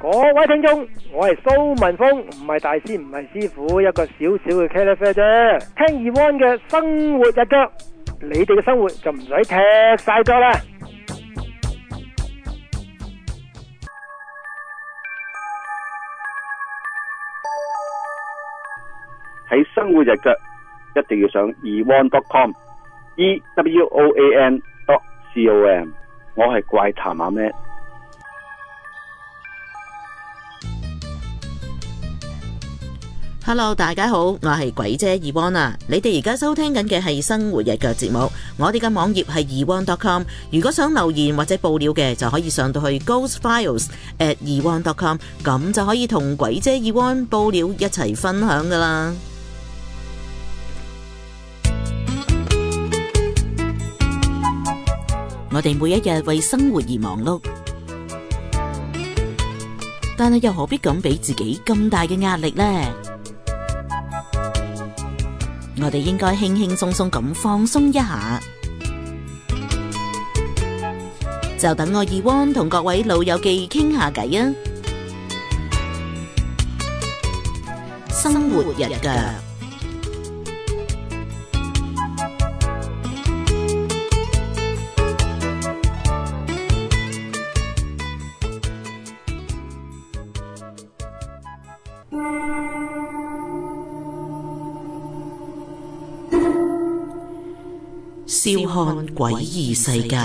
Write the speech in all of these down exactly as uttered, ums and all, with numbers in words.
各位聽眾，我係蘇文峰，唔係大師，唔係師傅，一個小小嘅茄喱啡啫。聽Yvonne嘅生活日腳，你哋嘅生活就唔使踢晒腳啦。 喺生活日腳一定要上 Yvonne dot com，E W O A N dot C O M。我係怪談阿咩。 Hello， 大家好，我係鬼姐Yvonne啊！你哋而家收聽緊嘅係生活日腳節目，我哋嘅網頁係 Yvonne dot com。如果想留言或者報料嘅，就可以上到去 Ghost Files at Yvonne dot com， 咁就可以同鬼姐Yvonne報料一齊分享噶啦。我哋每一日為生活而忙碌，但係又何必咁俾自己咁大嘅壓力呢？我哋應該輕輕鬆鬆咁放鬆一下，就等我Yvonne同各位老友記傾下偈啊！生活日腳。笑看詭異世界，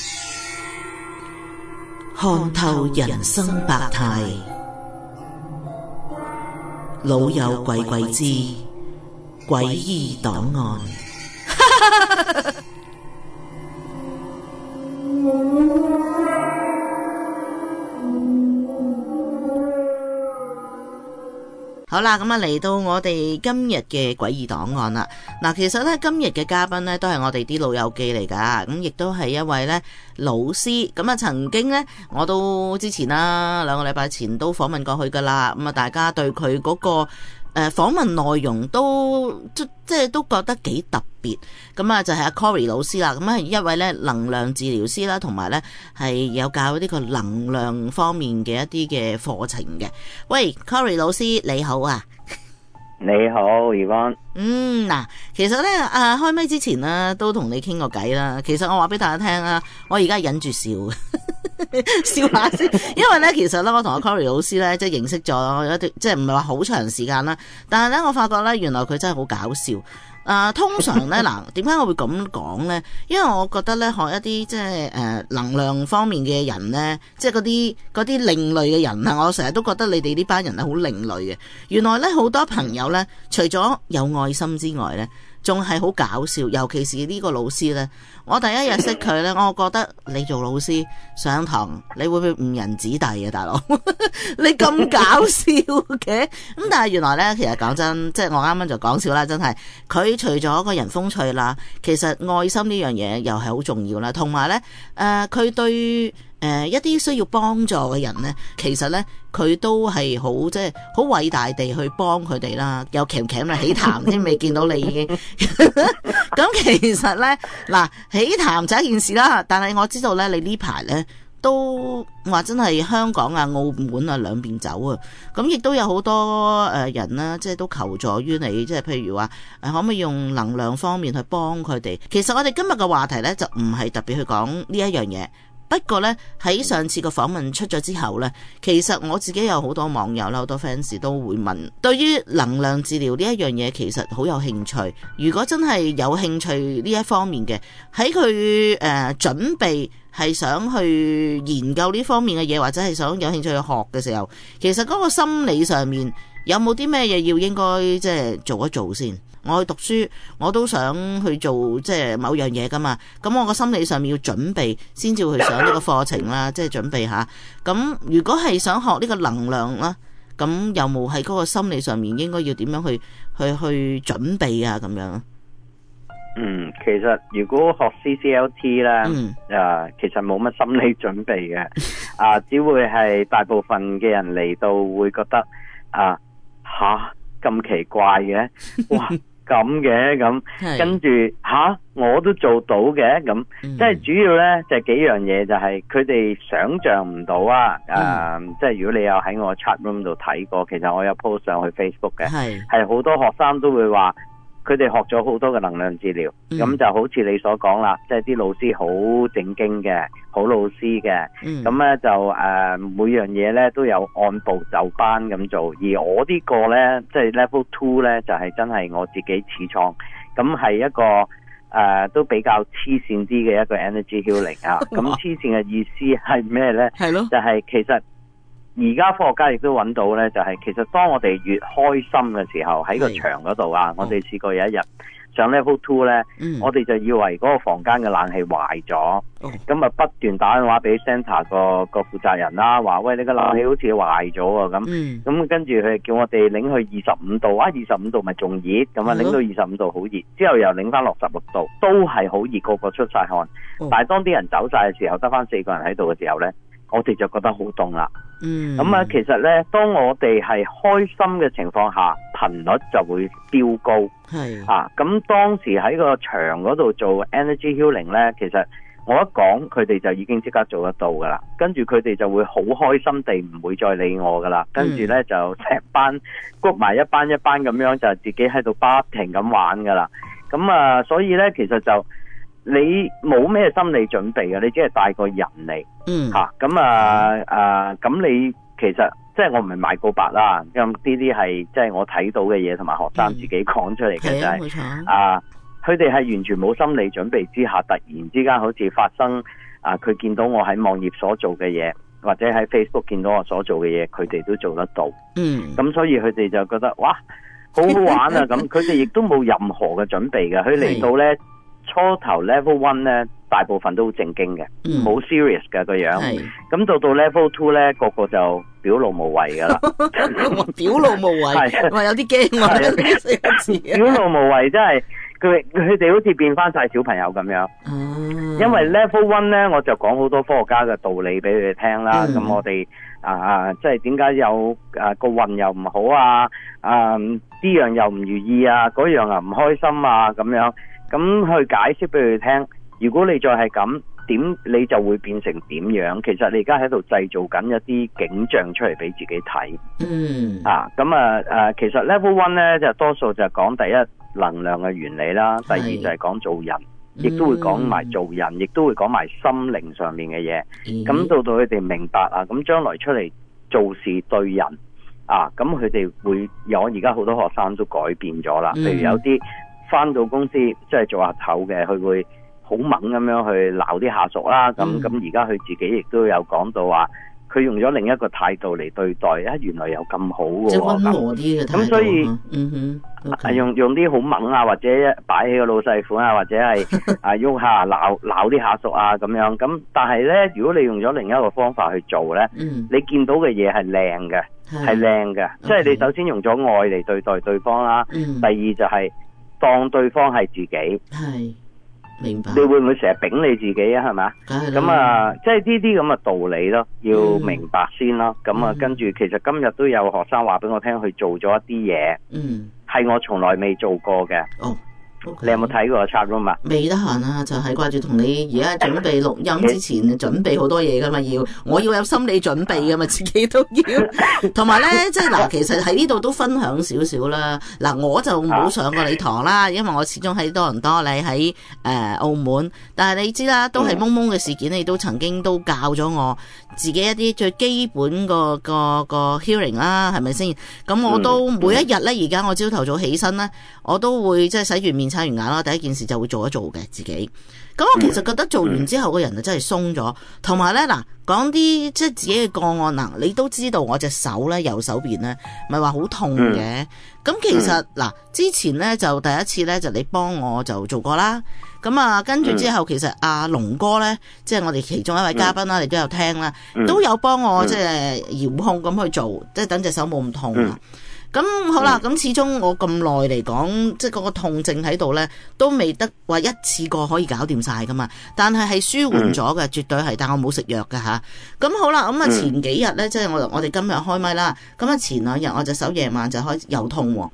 看透人生百態，老友鬼鬼之詭異檔案。好啦，咁啊嚟到我哋今日嘅詭異檔案啦。嗱，其實咧今日嘅嘉賓咧都係我哋啲老友記嚟噶，咁亦都係一位咧老師。咁啊，曾經咧我都之前啦，兩個禮拜前都訪問過去噶啦。咁啊，大家對佢嗰個誒訪問內容都即即係都覺得幾特別。咁啊，就係阿 Cory 老師啦。咁啊，一位咧能量治療師啦，同埋咧係有教呢個能量方面嘅一啲嘅課程嘅。喂 ，Cory 老師你好啊！ 你好Yvonne。 嗯，嗱，其實咧啊，開咪之前呢都同你傾過偈啦。其實我話俾大家聽啊，我而家忍住笑，笑下先。因為咧，其實咧，我同阿 Cory 老師咧，即係認識咗一段，即係唔係話好長時間啦。但係咧，我發覺咧，原來佢真係好搞笑。啊，通常咧，嗱，點解我會咁講咧？因為我覺得咧，學一啲即係誒能量方面嘅人咧，即係嗰啲嗰啲另類嘅人啊，我成日都覺得你哋呢班人係好另類嘅。原來咧，好多朋友咧，除咗有愛心之外咧，仲係好搞笑。尤其是呢個老師咧，我第一日識佢咧，我覺得你做老師上堂，你會唔會誤人子弟啊，大佬？你咁搞笑嘅？咁但係原來咧，其實講真，即係我啱啱就講笑啦，真係佢除咗個人風趣啦，其實愛心呢樣嘢又係好重要啦。同埋咧，誒佢對誒一啲需要幫助嘅人咧，其實咧佢都係好即係好偉大地去幫佢哋啦。有鉗鉗啦，起痰添，未見到你已經。咁其實咧，嗱，起痰就一件事啦。但係我知道咧，你呢排咧都話真係香港啊、澳門啊兩邊走啊。咁亦都有好多誒人啦，即係都求助於你，即係譬如話誒可唔可以用能量方面去幫佢哋。其實我哋今日嘅話題咧就唔係特別去講呢一樣嘢。不過呢，喺上次個訪問出咗之後呢，其實我自己有好多網友啦，好多 fans 都會問，對於能量治療呢一樣嘢其實好有興趣。如果真係有興趣呢一方面嘅，喺佢誒準備係想去研究呢方面嘅嘢，或者係想有興趣去學嘅時候，其實嗰個心理上面有冇啲咩嘢要應該即係做一做先？我去讀書，我都想去做即係某樣嘢噶嘛。咁我個心理上面要準備，先至去上呢個課程啦，即係準備下。咁如果係想學呢個能量啦，咁有冇喺嗰個心理上面應該要點樣去去去準備啊？咁樣。 嗯，其實如果學 C C L T 咧， 嗯， 啊，其實冇乜心理準備嘅，啊，只會係大部分嘅人嚟到會覺得啊，吓咁奇怪嘅，哇！ 咁嘅咁，跟住吓我都做到嘅咁，即係主要咧就係幾樣嘢，就係佢哋想象唔到啊！誒、嗯，即係如果你有喺我 chat room 度睇過，其實我有 post 上去 Facebook 嘅，係好多學生都會話。佢哋學咗好多嘅能量治療，咁、嗯、就好似你所講啦，即係啲老師好正經嘅，好老師嘅，咁咧、嗯、就誒、呃、每樣嘢咧都有按部就班咁做，而我呢個咧即係 level two 咧就係、是、真係我自己始創，咁係一個誒、呃、都比較黐線啲嘅一個 energy healing 啊，咁黐線嘅意思係咩咧？係咯，就係其實。而家科學家亦都揾到咧，就係、是、其實當我哋越開心嘅時候，喺個牆嗰度啊，我哋試過有一日上 level two 咧，嗯、我哋就以為嗰個房間嘅冷氣壞咗，咁啊、哦、不斷打電話俾 centre 個個負責人啦，話喂，你個冷氣好似壞咗啊咁，咁、嗯、跟住佢叫我哋擰去二十五度啊，二十五度咪仲熱，咁啊擰到二十五度好熱，之後又擰翻落十六度，都係好熱，個個出晒汗，哦、但係當啲人走晒嘅時候，得翻四個人喺度嘅時候咧，我哋就覺得好凍啦。嗯，咁啊，其實咧，當我哋係開心嘅情況下，頻率就會飆高。係啊，咁當時喺個牆嗰度做 energy healing 咧，其實我一講，佢哋就已經即刻做得到噶啦。跟住佢哋就會好開心地唔會再理我噶啦。跟住咧就成班谷埋一班一班咁樣，就自己喺度不停咁玩噶啦。咁啊，所以咧，其實就你冇咩心理準備嘅，你只係帶個人嚟。嗯，吓咁啊，誒、啊，咁、啊、你其實即係我唔係賣告白啦，咁呢啲係即係我睇到嘅嘢，同埋學生自己講出嚟嘅就係、是嗯、啊，佢哋係完全冇心理準備之下，突然之間好似發生啊，佢見到我喺網頁所做嘅嘢，或者喺 Facebook 見到我所做嘅嘢，佢哋都做得到。嗯，咁所以佢哋就覺得哇，好好玩啊！咁佢哋亦都冇任何嘅準備嘅，佢嚟到咧初頭 level one 咧。大部分都好正經嘅，冇、嗯、serious 嘅個樣。咁到到 level two 咧，個個就表露無遺噶啦。 表露無遺，話有啲驚啊！ 表露無遺真係佢佢哋好似變翻晒小朋友咁樣。嗯、因為 level one 咧，我就講好多科學家嘅道理俾佢哋聽啦。咁、嗯、我哋啊啊，即係點解有啊個運又唔好啊？啊呢樣又唔如意啊，嗰樣又唔開心啊咁樣。咁去解釋俾佢哋聽。如果你再係咁，點你就會變成點樣？其實你而家喺度製造緊一啲景象出嚟俾自己睇。嗯。啊，咁啊誒，其實 level one 咧就多數就係講第一能量嘅原理啦，第二就係講做人，亦是都會講埋做人，亦、嗯、都會講埋心靈上面嘅嘢。咁、嗯、到到佢哋明白啊，咁將來出嚟做事對人啊，咁佢哋會有而家好多學生都改變咗啦。譬、嗯、如有啲返到公司即係做阿頭嘅，佢會好猛咁樣去鬧啲下屬啦，咁咁而家佢自己亦都有講到話，佢用咗另一個態度嚟對待，啊原來有咁好嘅，即係溫和啲嘅態度。咁所以，嗯哼，係、okay. 用用啲好猛啊，或者擺起個老細款啊，或者係啊喐下鬧鬧啲下屬啊咁樣。咁但係咧，如果你用咗另一個方法去做咧，嗯、你見到嘅嘢係靚嘅，係靚嘅。即係你首先用咗愛嚟對待對方啦，嗯、第二就係當對方係自己。係。明白，你會唔會成日丙你自己啊？係咪？咁啊，即係呢啲咁嘅道理咯，要明白先咯。咁啊、嗯，跟住其實今日都有學生話俾我聽，佢做咗一啲嘢，嗯，係我從來未做過嘅。哦。Okay. 你有冇睇過 chat room 啊？ 未得閒啊，就係掛住同你而家準備錄音之前準備好多嘢噶嘛，要我要有心理準備噶嘛，自己都要。同埋咧，即係嗱，其實喺呢度都分享少少啦。嗱，我就冇上過你堂啦，因為我始終喺多倫多，你喺誒、呃、澳門。但係你知啦，都係蒙蒙嘅事件，你都曾經都教咗我自己一啲最基本個個個 hearing 啦，係咪先？咁我都每一日咧，而家我朝頭早起身咧，我都會即係洗完面刷完牙啦，第一件事就會做一做嘅自己。咁我其實覺得做完之後個人就真係鬆咗，同埋咧嗱，講啲即係自己嘅個案嗱，你都知道我隻手咧右手邊咧咪話好痛嘅。咁其實嗱，之前咧就第一次咧就你幫我就做過啦。咁啊，跟住之後其實阿龍哥咧，即係我哋其中一位嘉賓啦，你都有聽啦，都有幫我即係遙控咁去做，即係等隻手冇咁痛啊。咁好啦，咁始終我咁耐嚟講，即係嗰個痛症喺度咧，都未得話一次過可以搞掂晒噶嘛。但係係舒緩咗嘅，絕對係。但我冇食藥㗎吓。咁好啦，咁啊前幾日咧，即係我我哋今日開咪啦。咁啊前兩日我隻手夜晚就開始有痛喎。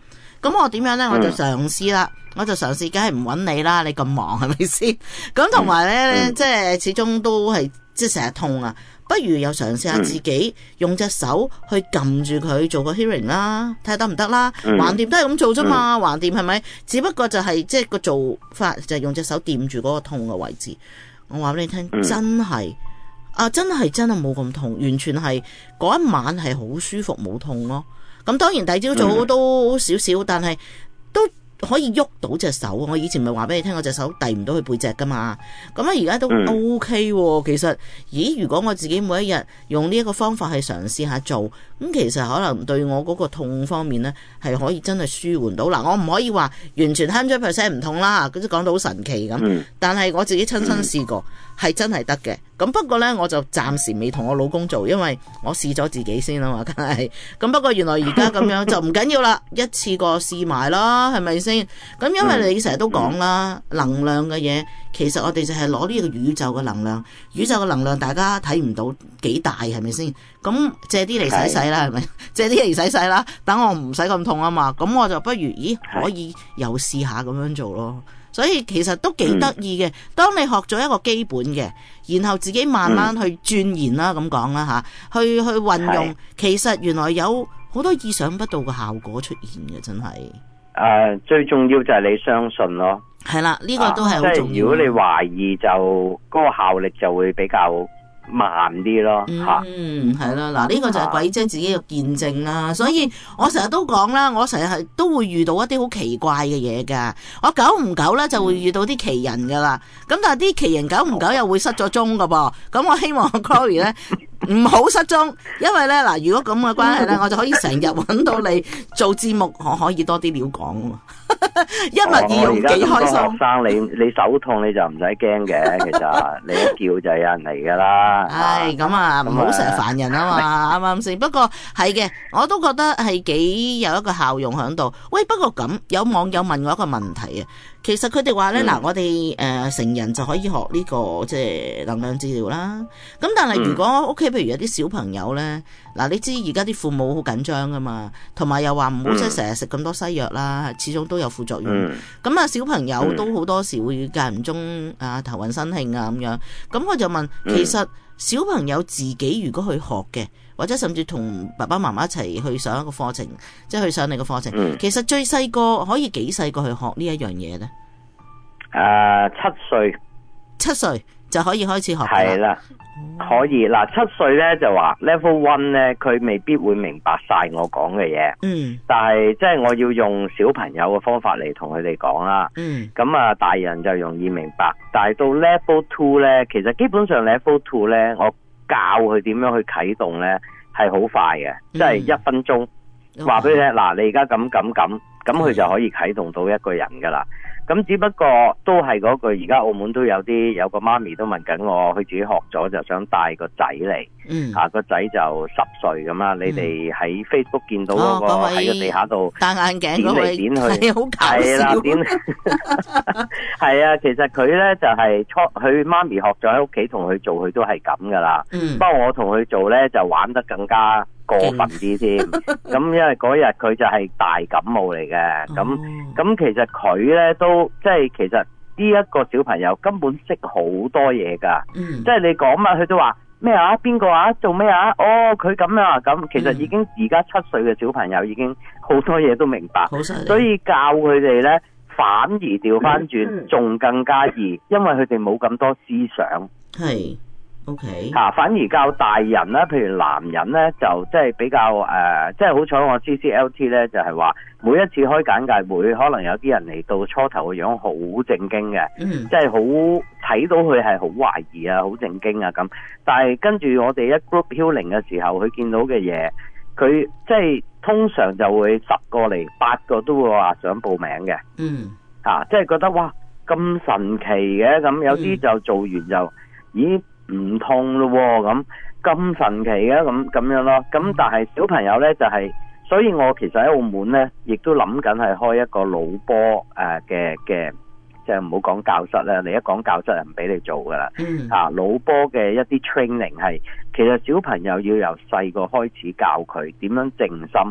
咁我點樣咧？我就嘗試啦，我就嘗試，梗係唔揾你啦，你咁忙係咪先？咁同埋咧，即係始終都係即係成日痛啊。不如又嘗試下自己用隻手去撳住佢做個 hearing 啦，睇下得唔得啦。橫掂都係咁做啫嘛，橫掂係咪？只不過就係即係個做法就係用隻手掂住嗰個痛嘅位置。我話俾你聽，真係啊，真係真係冇咁痛，完全係嗰一晚係好舒服冇痛咯。咁當然第二朝早都少少，但係都可以喐到隻手。我以前咪話俾你聽，我隻手遞唔到去背脊噶嘛。咁啊，而家都 OK 喎。其實，咦？如果我自己每一日用呢一個方法去嘗試下做，咁其實可能對我嗰個痛方面呢，係可以真係舒緩到。嗱，我唔可以話完全百分之百唔痛啦，咁講到好神奇咁。但係我自己親身試過，係真係得嘅。咁不過呢，我就暫時未同我老公做，因為我試咗自己先啊嘛，梗係。咁不過原來而家咁樣就唔緊要啦，一次過試埋啦，係咪先？咁因為你成日都講啦，能量嘅嘢，其實我哋就係攞呢個宇宙嘅能量，宇宙嘅能量大家睇唔到幾大，係咪先？咁借啲嚟洗洗啦，係咪？借啲嚟洗洗啦，等我唔使咁痛啊嘛。咁我就不如，咦，可以又試下咁樣做咯。所以其實都幾得意嘅。當你學咗一個基本嘅，然後自己慢慢去鑽研啦，咁講啦吓，去去運用，其實原來有好多意想不到嘅效果出現嘅，真係。 誒、呃，最重要就係你相信咯。 係啦，呢、這個都係好重要。 即係如果你懷疑就，就、那、嗰個效力就會比較慢啲咯。吓、 嗯，係啦，嗱，呢個就係鬼姐自己嘅見證啦。所以我成日都講啦，我成日係都會遇到一啲好奇怪嘅嘢噶。我久唔久咧就會遇到啲奇人噶啦。咁但係啲奇人久唔久又會失咗蹤噶噃。咁我希望 Cory 咧唔好失蹤，因為咧嗱，如果咁嘅關係咧，我就可以成日揾到你做節目，我可以多啲料講啊嘛。一物二用幾開心。學生，你你手痛你就唔使驚嘅，其實你一叫就有人嚟噶啦。 唉，咁啊，唔好成日煩人啊嘛，啱唔啱先？不過係嘅，我都覺得係幾有一個效用喺度。喂，不過咁有網友問我一個問題啊。其實佢哋話咧，嗱、嗯，我哋誒、呃、成人就可以學呢、這個即係能量治療啦。咁但係如果屋企譬如有啲小朋友咧，嗱、嗯，你知而家啲父母好緊張噶嘛，同埋又話唔好即係成日食咁多西藥啦，始終都有副作用。咁啊、嗯，小朋友都好多時會間唔中啊頭暈身㷫啊咁樣。咁我就問，其實小朋友自己如果去學嘅，或者甚至同爸爸媽媽一齊去上一個課程，即係去上你個課程，嗯、其實最細個可以幾細個去學呢一樣嘢咧？ 誒、呃，七歲， 七歲就可以開始學。 係啦，可以嗱，七歲咧就話 level one 咧，佢未必會明白晒我講嘅嘢。嗯，但係即係我要用小朋友嘅方法嚟同佢哋講啦。嗯，咁啊，大人就容易明白，但係到 level two 咧，其實基本上 level two 咧，我教佢點樣去啟動咧，係好快嘅，即係一分鐘話俾你聽。嗱，你而家咁咁咁，咁佢就可以啟動到一個人噶啦。咁只不過都係嗰句，而家澳門都有啲有個媽咪都問緊我，佢自己學咗就想帶個仔嚟，嗯，啊個仔就十歲咁啦。嗯、你哋喺 Facebook 見到嗰個喺個地下度戴眼鏡嗰位，點嚟點去，係好搞笑。係啦，點係啊？其實佢咧就係初，佢媽咪學咗喺屋企同佢做，佢都係咁噶啦。嗯，不過我同佢做咧就玩得更加過分啲添。咁因為嗰日佢就係大感冒嚟嘅，咁咁、哦、其實佢咧都。即係其實呢一個小朋友根本識好多嘢噶，嗯、即係你講嘛，佢都話咩啊？邊個啊？做咩啊？哦，佢咁啊咁，其實已經而家七歲嘅小朋友已經好多嘢都明白，所以教佢哋咧反而調翻轉仲更加易，因為佢哋冇咁多思想。係。O K，吓反而教大人啦，譬如男人咧就即係比較誒、呃，即係好彩我 C C L T 咧就係、是、話每一次開簡介會，可能有啲人嚟到初頭嘅樣好正經嘅，嗯、即係好睇到佢係好懷疑啊，好正經啊咁。但係跟住我哋一 group healing 嘅時候，佢見到嘅嘢，佢即係通常就會十個嚟八個都會話想報名嘅，嗯，吓、啊、即係覺得哇咁神奇嘅，咁有啲就做完就、嗯、咦。唔痛咯咁咁神奇嘅咁咁樣咯，咁但係小朋友咧就係、是，所以我其實喺澳門咧，亦都諗緊係開一個腦波誒嘅嘅，即係唔好講教室啦，你一講教室就唔俾你做噶啦，嗯、啊腦波嘅一啲 training 係，其實小朋友要由細個開始教佢點樣靜心，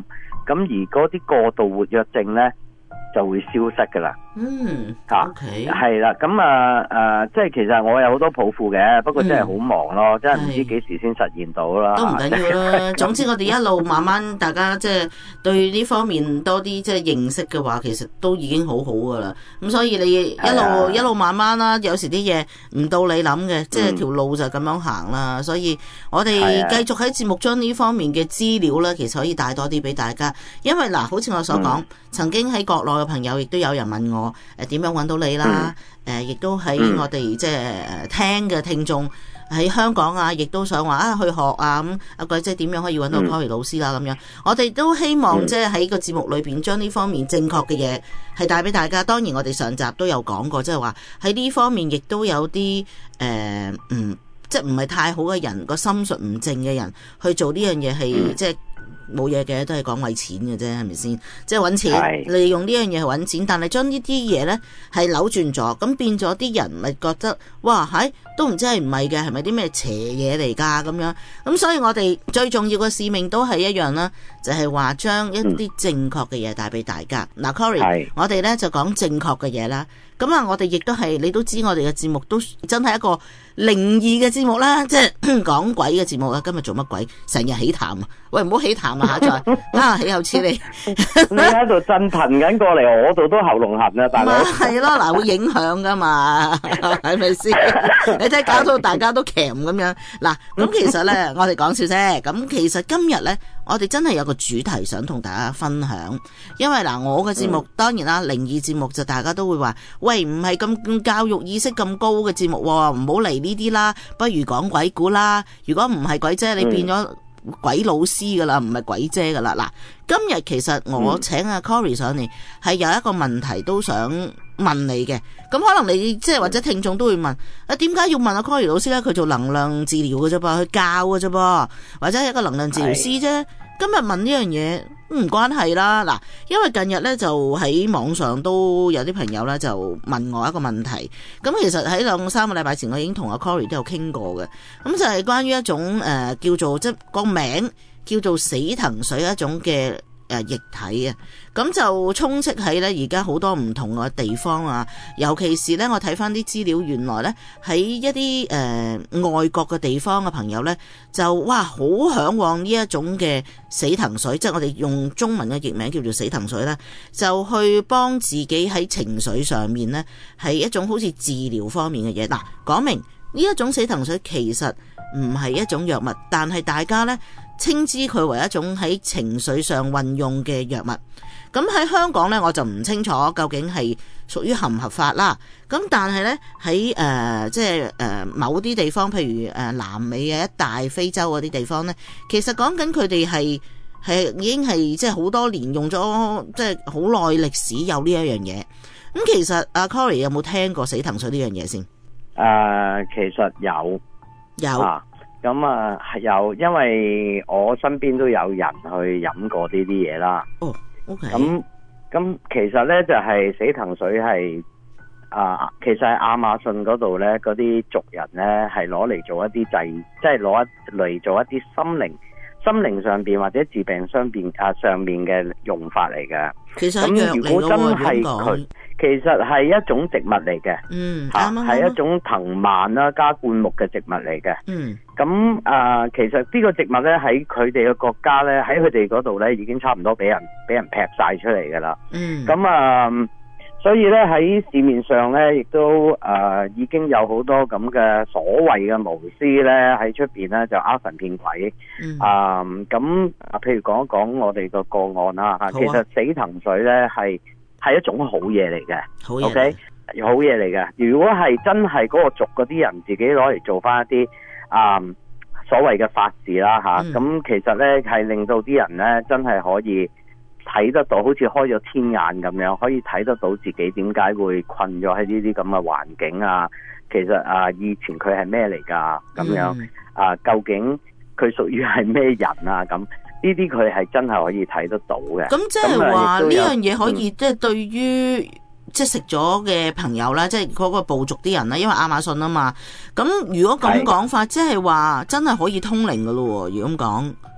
咁而嗰啲過度活躍症咧就會消失噶啦。 嗯， 吓 ，OK， 係啦，咁啊誒，即係其實我有好多抱負嘅，不過真係好忙咯，嗯、真係唔知幾時先實現到啦。 都唔緊要啦，總之我哋一路慢慢，大家即係對呢方面多啲即係認識嘅話，其實都已經好好噶啦。咁所以你一路一路慢慢啦，有時啲嘢唔到你諗嘅，即係條路就咁樣行啦。所以我哋繼續喺節目將呢方面嘅資料咧，其實可以帶多啲俾大家。因為嗱，好似我所講，嗯、曾經喺國內嘅朋友亦都有人問我。誒，點樣揾到你啦？誒、嗯，亦都喺我哋即係聽嘅聽眾喺香港啊，亦都想話啊去學啊咁。阿鬼姐點樣可以揾到 Cory 老師啦？咁樣，我哋都希望即係喺個節目裏邊將呢方面正確嘅嘢係帶俾大家。當然，我哋上集都有講過，即係話喺呢方面亦都有啲誒、呃，嗯，即係唔係太好嘅人，個心術唔正嘅人去做呢樣嘢係即係。冇嘢嘅，都係講為錢嘅啫，係咪先？即係揾錢，利用呢樣嘢去揾錢，但係將呢啲嘢呢係扭轉咗，咁變咗啲人咪覺得哇，係都唔知係唔係嘅，係咪啲咩邪嘢嚟㗎咁樣？咁所以我哋最重要嘅使命都係一樣啦，就係話將一啲正確嘅嘢帶俾大家。嗱、嗯、Cory，我哋呢就講正確嘅嘢啦。咁啊，我哋亦都係，你都知我哋嘅節目都真係一個靈異嘅節目啦，即係講鬼嘅節目啦。今日做乜鬼？成日起痰啊！喂，唔好起痰啊！下載啊，起口似你， 你喺度震騰緊過嚟，我度都喉嚨痕啊！大佬係咯，嗱會影響噶嘛，係咪先？你睇搞到大家都鉗咁樣。嗱，咁其實咧，我哋講笑啫。咁其實今日咧，我哋真係有個主題想同大家分享，因為嗱，我嘅節目、嗯、當然啦，靈異節目就大家都會話，喂，唔係咁教育意識咁高嘅節目，唔好嚟呢啲啦，不如講鬼故啦。如果唔係鬼姐，你變咗鬼老師噶啦，唔係鬼姐噶啦。嗱，今日其實我請阿 Cory 上嚟，係有一個問題都想問你嘅。咁可能你即係或者聽眾都會問，啊，點解要問阿 Cory 老師咧？佢做能量治療嘅啫噃，佢教嘅啫噃，或者係一個能量治療師啫。今日問呢樣嘢唔關係啦，嗱，因為近日咧就喺網上都有啲朋友咧就問我一個問題，咁其實喺兩三個禮拜前我已經同阿 Cory 都有傾過嘅，咁就係關於一種誒、呃、叫做即係個名叫做死藤水一種嘅誒液體啊，咁就充斥喺咧而家好多唔同嘅地方啊，尤其是咧我睇翻啲資料，原來咧喺一啲誒、呃、外國嘅地方嘅朋友咧就哇好向往呢一種嘅死藤水，即係我哋用中文嘅譯名叫做死藤水啦，就去幫自己喺情緒上面咧係一種好似治療方面嘅嘢。嗱，講明呢一種死藤水其實唔係一種藥物，但係大家咧稱之佢為一種喺情緒上運用嘅藥物。咁喺香港咧，我就唔清楚究竟係屬於合唔合法啦。咁但係咧喺誒即係誒、呃、某啲地方，譬如誒、呃、南美嘅一帶、非洲嗰啲地方咧，其實講緊佢哋係係已經係即係好多年用咗，即係好耐歷史有呢一樣嘢。咁其實阿 Cory 有冇聽過死藤水呢樣嘢先？誒、 呃，其實有有。啊咁啊，係有，因為我身邊都有人去飲過呢啲嘢啦。哦，OK。咁咁其實咧就係、是、死藤水係啊，其實喺亞馬遜嗰度咧，嗰啲族人咧係攞嚟做一啲祭，即係攞嚟做一啲心靈、心靈上邊或者治病上邊啊上面嘅用法嚟嘅。其實咁如果真係佢。其實係一種植物嚟嘅，嗯，吓係一種藤蔓啦加灌木嘅植物嚟嘅，嗯，咁啊、呃，其實呢個植物咧喺佢哋嘅國家咧，喺佢哋嗰度咧已經差唔多俾人俾人劈晒出嚟噶啦，嗯，咁啊、呃，所以咧喺市面上咧亦都啊、呃、已經有好多咁嘅所謂嘅巫師咧喺出邊咧就呃神騙鬼，嗯、呃，咁啊，譬如講一講我哋個個案啦吓，啊、其實死藤水咧係。係一種好嘢嚟嘅，OK，好嘢嚟嘅。如果係真係嗰個族嗰啲人自己攞嚟做翻一啲啊、嗯、所謂嘅法事啦吓，咁、嗯、其實咧係令到啲人咧真係可以睇得到，好似開咗天眼咁樣，可以睇得到自己點解會困咗喺呢啲咁嘅環境啊。其實啊，以前佢係咩嚟噶咁樣、嗯、啊？究竟佢屬於係咩人啊？咁。呢啲佢係真係可以睇得到嘅。咁即係話呢樣嘢可以即係、嗯、對於即係食咗嘅朋友啦，即係嗰個部族啲人啦，因為亞馬遜啊嘛。咁如果咁講法，即係話真係可以通靈噶咯？如果咁講，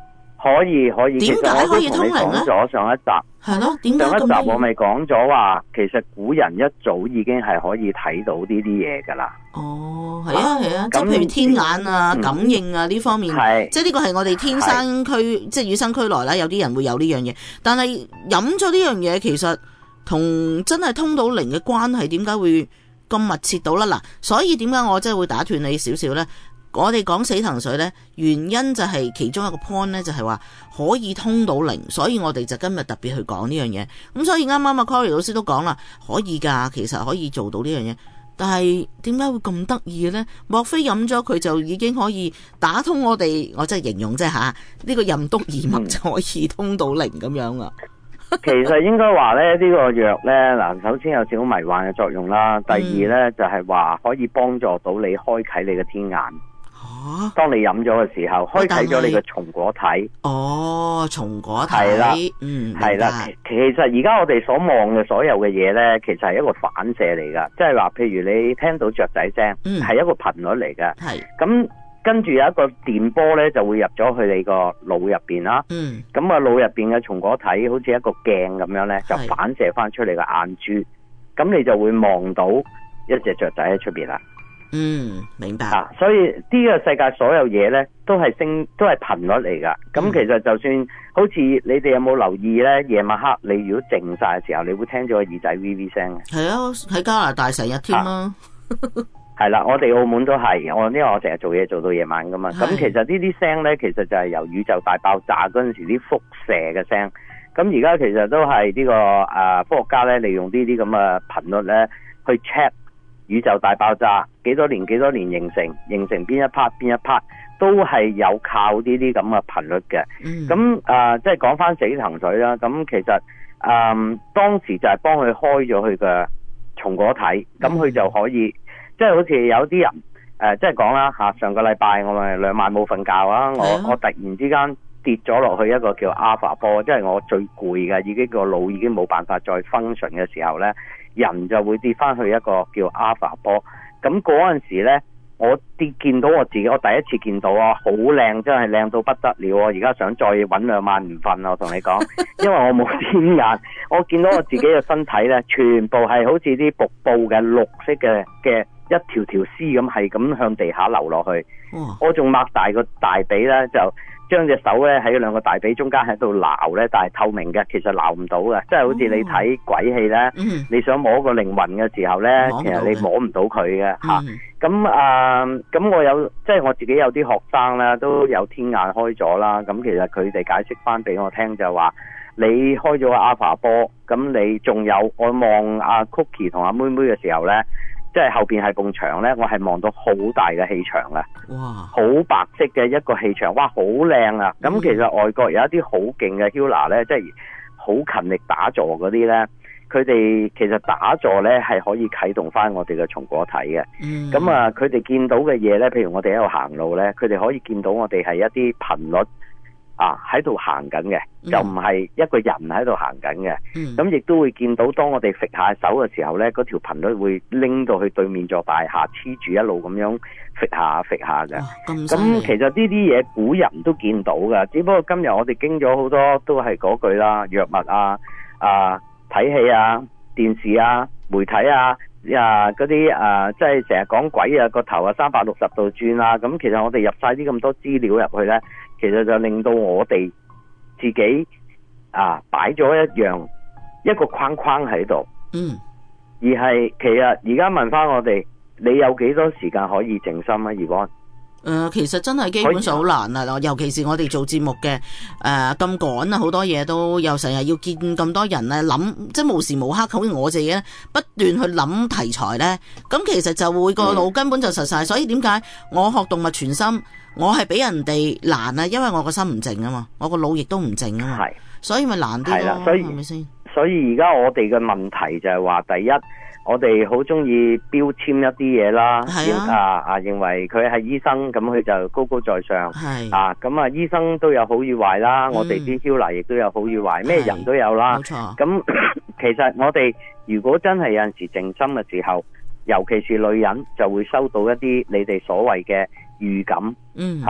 可以可以， 點解可以通靈咧？ 咗上一集係咯，點解上一集我咪講咗話，其實古人一早已經係可以睇到呢啲嘢噶啦。 哦，係啊係啊，即係譬如天眼啊、 嗯、 感應啊呢方面，即係呢個係我哋天生俱即係與生俱來啦。有啲人會有呢樣嘢，但係飲咗呢樣嘢，其實同真係通到靈嘅關係，點解會咁密切到啦？嗱，所以點解我真係會打斷你少少咧？我哋講死藤水咧，原因就係其中一個 point 咧，就係話可以通到靈，所以我哋就今日特別去講呢樣嘢。咁所以啱啱阿 Cory 老師都講啦，可以㗎，其實可以做到呢樣嘢。但係點解會咁得意嘅咧？莫非飲咗佢就已經可以打通我哋？我真係形容啫嚇，呢個任督二脈就可以通到靈咁樣啊！ 其實應該話咧，呢個藥咧，嗱，首先有少少迷幻嘅作用啦。第二咧就係話可以幫助到你開啟你嘅天眼。哦，當你飲咗嘅時候，開啟咗你嘅松果體。 哦，松果體係啦， 嗯， 係啦。其實而家我哋所望嘅所有嘅嘢咧，其實係一個反射嚟噶。即係話，譬如你聽到雀仔聲，係、嗯、一個頻率嚟噶。係咁，跟住有一個電波咧，就會入咗去你個腦入邊啦。嗯，咁啊，腦入邊嘅松果體好似一個鏡咁樣咧，就反射翻出嚟個眼珠，咁你就會望到一隻雀仔喺出邊啦。 嗯，明白。 啊，所以呢個世界所有嘢咧，都係聲，都係頻率嚟噶。咁、嗯、其實就算好似你哋有冇留意咧，夜晚黑你如果靜晒嘅時候，你會聽咗個耳仔 V V 聲嘅。 係啊，喺加拿大成日添啦。 係啦，我哋澳門都係，我因為我成日做嘢做到夜晚噶嘛。咁其實呢啲聲咧，其實就係由宇宙大爆炸嗰陣時啲輻射嘅聲。咁而家其實都係呢、這個誒、呃、科學家咧，利用呢啲咁嘅頻率咧去 check。宇宙大爆炸幾多年幾多年形成，形成邊一 part 邊一 part 都係有靠呢啲咁嘅頻率嘅。咁、嗯、啊、呃，即係講翻死藤水啦。咁其實啊、呃，當時就係幫佢開咗佢嘅松果體，咁、嗯、佢就可以即係好似有啲人誒、呃，即係講啦嚇。上個禮拜我咪兩晚冇瞓覺啊，我我突然之間跌咗落去一個叫 alpha 波，即係我最攰嘅，已經個腦已經冇辦法再 function 嘅時候咧。人就會跌翻去一個叫 alpha 波，咁嗰陣時咧，我跌見到我自己，我第一次見到啊，好靚，真係靚到不得了。我而家想再揾兩晚唔瞓，我同你講，因為我冇天眼，我見到我自己嘅身體咧，全部係好似啲瀑布嘅綠色嘅嘅一條條絲咁，係咁向地下流落去。嗯、我仲擘大個大髀咧，就將隻手咧喺兩個大髀中間喺度撈咧，但係透明嘅，其實撈唔到嘅，即係好似你睇鬼戲咧、嗯，你想摸個靈魂嘅時候咧，其實你摸唔到佢嘅吓。咁啊，咁、嗯呃、我有即係我自己有啲學生咧都有天眼開咗啦。咁其實佢哋解釋翻俾我聽就話，你開咗個 alpha 波，咁你仲有我望阿 Cookie 同阿妹妹嘅時候咧。即係後邊係埲牆咧，我係望到好大嘅氣場啊！哇，好白色嘅一個氣場，哇，好靚啊！咁、嗯、其實外國有一啲好勁嘅 healer 咧，即係好勤力打坐嗰啲咧，佢哋其實打坐咧係可以啟動翻我哋嘅松果體嘅。咁、嗯、啊，佢哋見到嘅嘢咧，譬如我哋喺度行路咧，佢哋可以見到我哋係一啲頻率。啊，喺度行緊嘅，就唔係一個人喺度行緊嘅。咁、嗯、亦都會見到，當我哋揈下手嘅時候咧，嗰條頻率會拎到去對面座大廈，黐住一路咁樣揈下揈下嘅。咁其實呢啲嘢古人都見到噶，只不過今日我哋經咗好多都係嗰句啦，藥物啊、啊睇戲啊、電視啊、媒體啊。啊！嗰啲啊，即係成日講鬼啊，個頭啊三百六十度轉啊，咁其實我哋入晒啲咁多資料入去咧，其實就令到我哋自己啊擺咗一樣一個框框喺度，嗯，而係其實而家問翻我哋，你有幾多時間可以靜心啊？如果誒、呃，其實真係基本上好難啊！尤其是我哋做節目嘅誒咁趕啊，好多嘢都又成日要見咁多人咧，諗即係無時無刻，好似我自己咧不斷去諗題材咧，咁其實就會個腦根本就實晒、嗯。所以點解我學動物傳心，我係俾人哋難啊？因為我個心唔靜啊嘛，我個腦亦都唔靜啊嘛，所以咪難啲咯，係咪先？ 所以而家我哋嘅問題就係話，第一。我哋好中意標籤一啲嘢啦，啊啊認為佢係醫生，咁佢就高高在上，啊咁啊醫生都有好與壞啦，嗯、我哋啲 healer 亦都有好與壞，咩人都有啦。冇錯。咁其實我哋如果真係有陣時靜心嘅時候，尤其是女人就會收到一啲你哋所謂嘅預感，嗯吓、啊，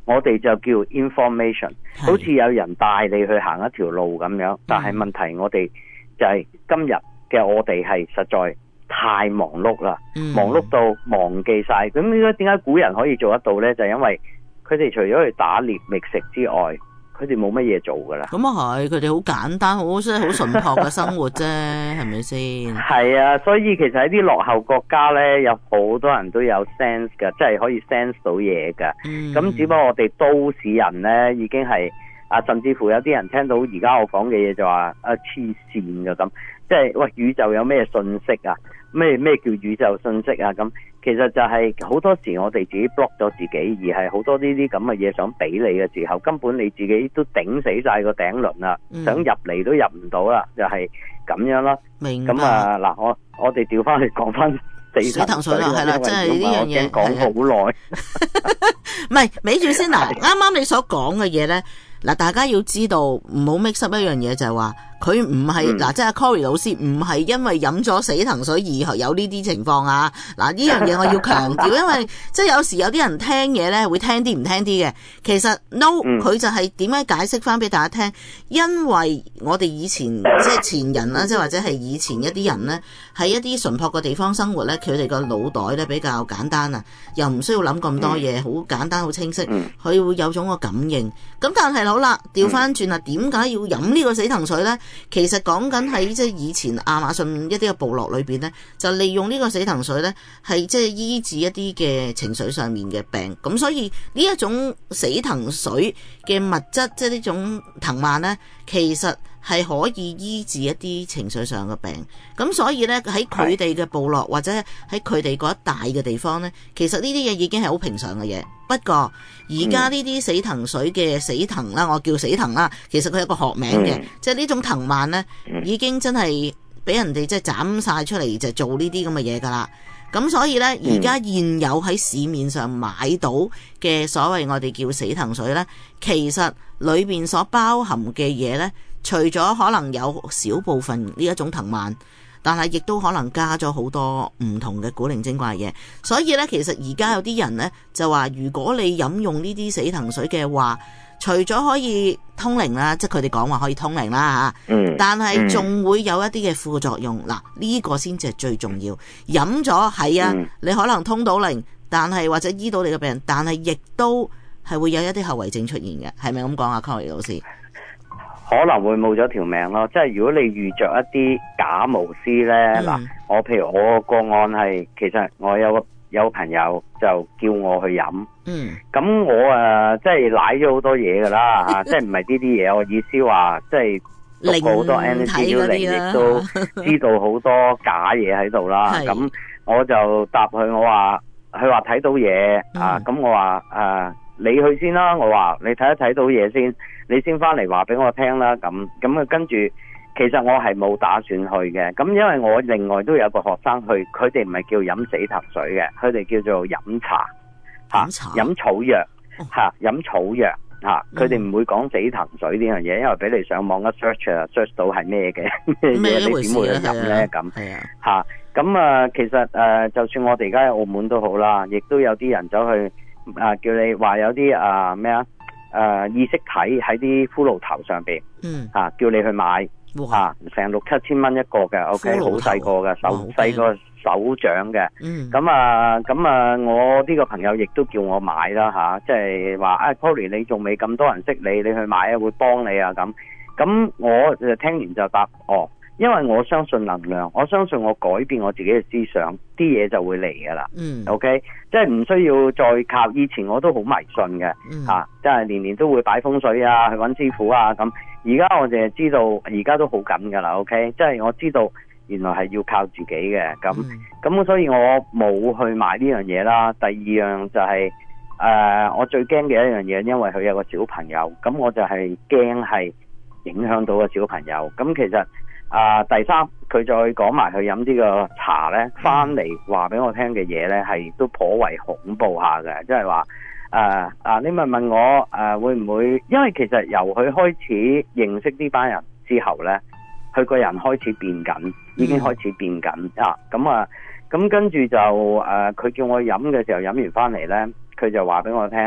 我哋就叫 information， 好似有人帶你去行一條路咁樣。但係問題我哋就係今日嘅我哋係實在太忙碌啦，嗯、忙碌到忘記晒。咁應該點解古人可以做得到呢？就係、因為佢哋除咗去打獵覓食之外，佢哋冇乜嘢做噶啦。咁啊係，佢哋好簡單，好即係好淳樸嘅生活啫，係咪先？ 係啊，所以其實喺啲落後國家咧，有好多人都有 sense 噶，即係可以 sense 到嘢噶。咁、嗯、只不過我哋都市人咧，已經係啊，甚至乎有啲人聽到而家我講嘅嘢就話啊黐線噶咁，即係喂宇宙有咩信息啊？咩咩叫宇宙信息啊？咁其實就係好多時我哋自己 block 咗自己，而係好多呢啲咁嘅嘢想俾你嘅時候，根本你自己都頂死晒個頂輪啦，嗯、想入嚟都入唔到啦，就係、是、咁樣咯。 明白。 咁啊嗱，我我哋調翻去講翻死藤水啦， 係啦，即係呢樣嘢講好耐。 唔係，咪住先嗱，啱啱你所講嘅嘢咧，嗱，大家要知道唔好 mix up 一樣嘢，就係話佢唔係嗱，即係阿 Cory 老師唔係因為飲咗死藤水而有呢啲情況啊！嗱，呢樣嘢我要強調，因為即係有時有啲人聽嘢咧會聽啲唔聽啲嘅，其實 no 佢就係點樣解釋翻俾大家聽，因為我哋以前即係前人啦，即係或者係以前一啲人咧喺一啲淳樸嘅地方生活咧，佢哋個腦袋咧比較簡單啊，又唔需要諗咁多嘢，好簡單好清晰，佢會有種個感應。咁但係好啦，調翻轉啦，點解要飲呢個死藤水咧？其實講緊喺即係以前亞馬遜一啲嘅部落裏邊咧，就利用呢個死藤水咧，係即係醫治一啲嘅情緒上面嘅病。咁所以呢一種死藤水嘅物質，即係呢種藤蔓咧，其實係可以醫治一啲情緒上嘅病。咁所以咧喺佢哋嘅部落或者喺佢哋嗰一帶嘅地方咧，其實呢啲嘢已經係好平常嘅嘢。不過而家呢啲死藤水嘅死藤啦，我叫死藤啦，其實佢有個學名嘅，即係呢種藤蔓咧，已經真係俾人哋即係斬晒出嚟就做呢啲咁嘅嘢噶啦。咁所以咧，而家現有喺市面上買到嘅所謂我哋叫死藤水咧，其實裏邊所包含嘅嘢咧，除咗可能有少部分呢一種藤蔓，但係亦都可能加咗好多唔同嘅古靈精怪嘢。所以咧，其實而家有啲人咧就話，如果你飲用呢啲死藤水嘅話，除咗可以通靈啦，即係佢哋講話可以通靈啦吓，嗯，但係仲會有一啲嘅副作用。嗱，呢個先至係最重要。飲咗係啊，嗯、你可能通到靈，但係或者醫到你嘅病，但係亦都係會有一啲後遺症出現嘅，係咪咁講啊？Cory老師可能會冇咗條命咯。即係如果你遇着一啲假巫師咧，嗱、嗯，我譬如我個案係，其實我有個。有朋友就叫我去飲，嗯，咁我誒即係舐咗好多嘢噶啦吓，即係唔係呢啲嘢，我意思話即係讀過好多 energy healing，亦都知道好多假嘢喺度啦。咁我就答佢，我話佢話睇到嘢、嗯、啊，咁我話誒、啊、你去先啦，我話你睇一睇到嘢先，你先翻嚟話俾我聽啦。咁咁啊跟住。其實我係冇打算去嘅，咁因為我另外都有個學生去，佢哋唔係叫飲死藤水嘅，佢哋叫做飲茶嚇，飲草藥嚇，飲草藥嚇，佢哋唔會講死藤水呢樣嘢，因為俾你上網一 search 啊 search 到係咩嘅咩嘢，你點會去飲咧咁嚇？咁啊，其實誒，就算我哋而家喺澳門都好啦，亦都有啲人走去啊，叫你話有啲啊咩啊誒意識體喺啲骷髏頭上邊，嗯嚇，叫你去買。啊，成六七千蚊一個嘅 ，OK， 好細個嘅，手細個手掌嘅，咁、嗯、啊，咁啊，我呢個朋友亦都叫我買啦吓，即係話啊 Cory 你仲未咁多人識你，你去買啊，會幫你啊咁，咁我就聽完就答，哦，因為我相信能量，我相信我改變我自己嘅思想，啲嘢就會嚟噶啦，嗯 ，OK， 即係唔需要再靠，以前我都好迷信嘅，吓、嗯啊，即係年年都會擺風水啊，去揾師傅啊咁。而家我淨係知道，而家都好緊噶啦 ，OK， 即係我知道原來係要靠自己嘅，咁咁、嗯、所以我冇去買呢樣嘢啦。第二樣就係、是、誒、呃，我最驚嘅一樣嘢，因為佢有個小朋友，咁我就係驚係影響到個小朋友。咁其實啊、呃，第三佢再講埋去飲呢個茶咧，翻嚟話俾我聽嘅嘢咧，係都頗為恐怖下嘅，即係話。誒、uh, 啊！你咪問我誒、uh, 會唔會？因為其實由佢開始認識呢班人之後咧，佢個人開始變緊，已經開始變緊、嗯、啊！咁啊，咁跟住就誒，佢、uh, 叫我飲嘅時候，飲完翻嚟咧，佢就話俾我聽，誒、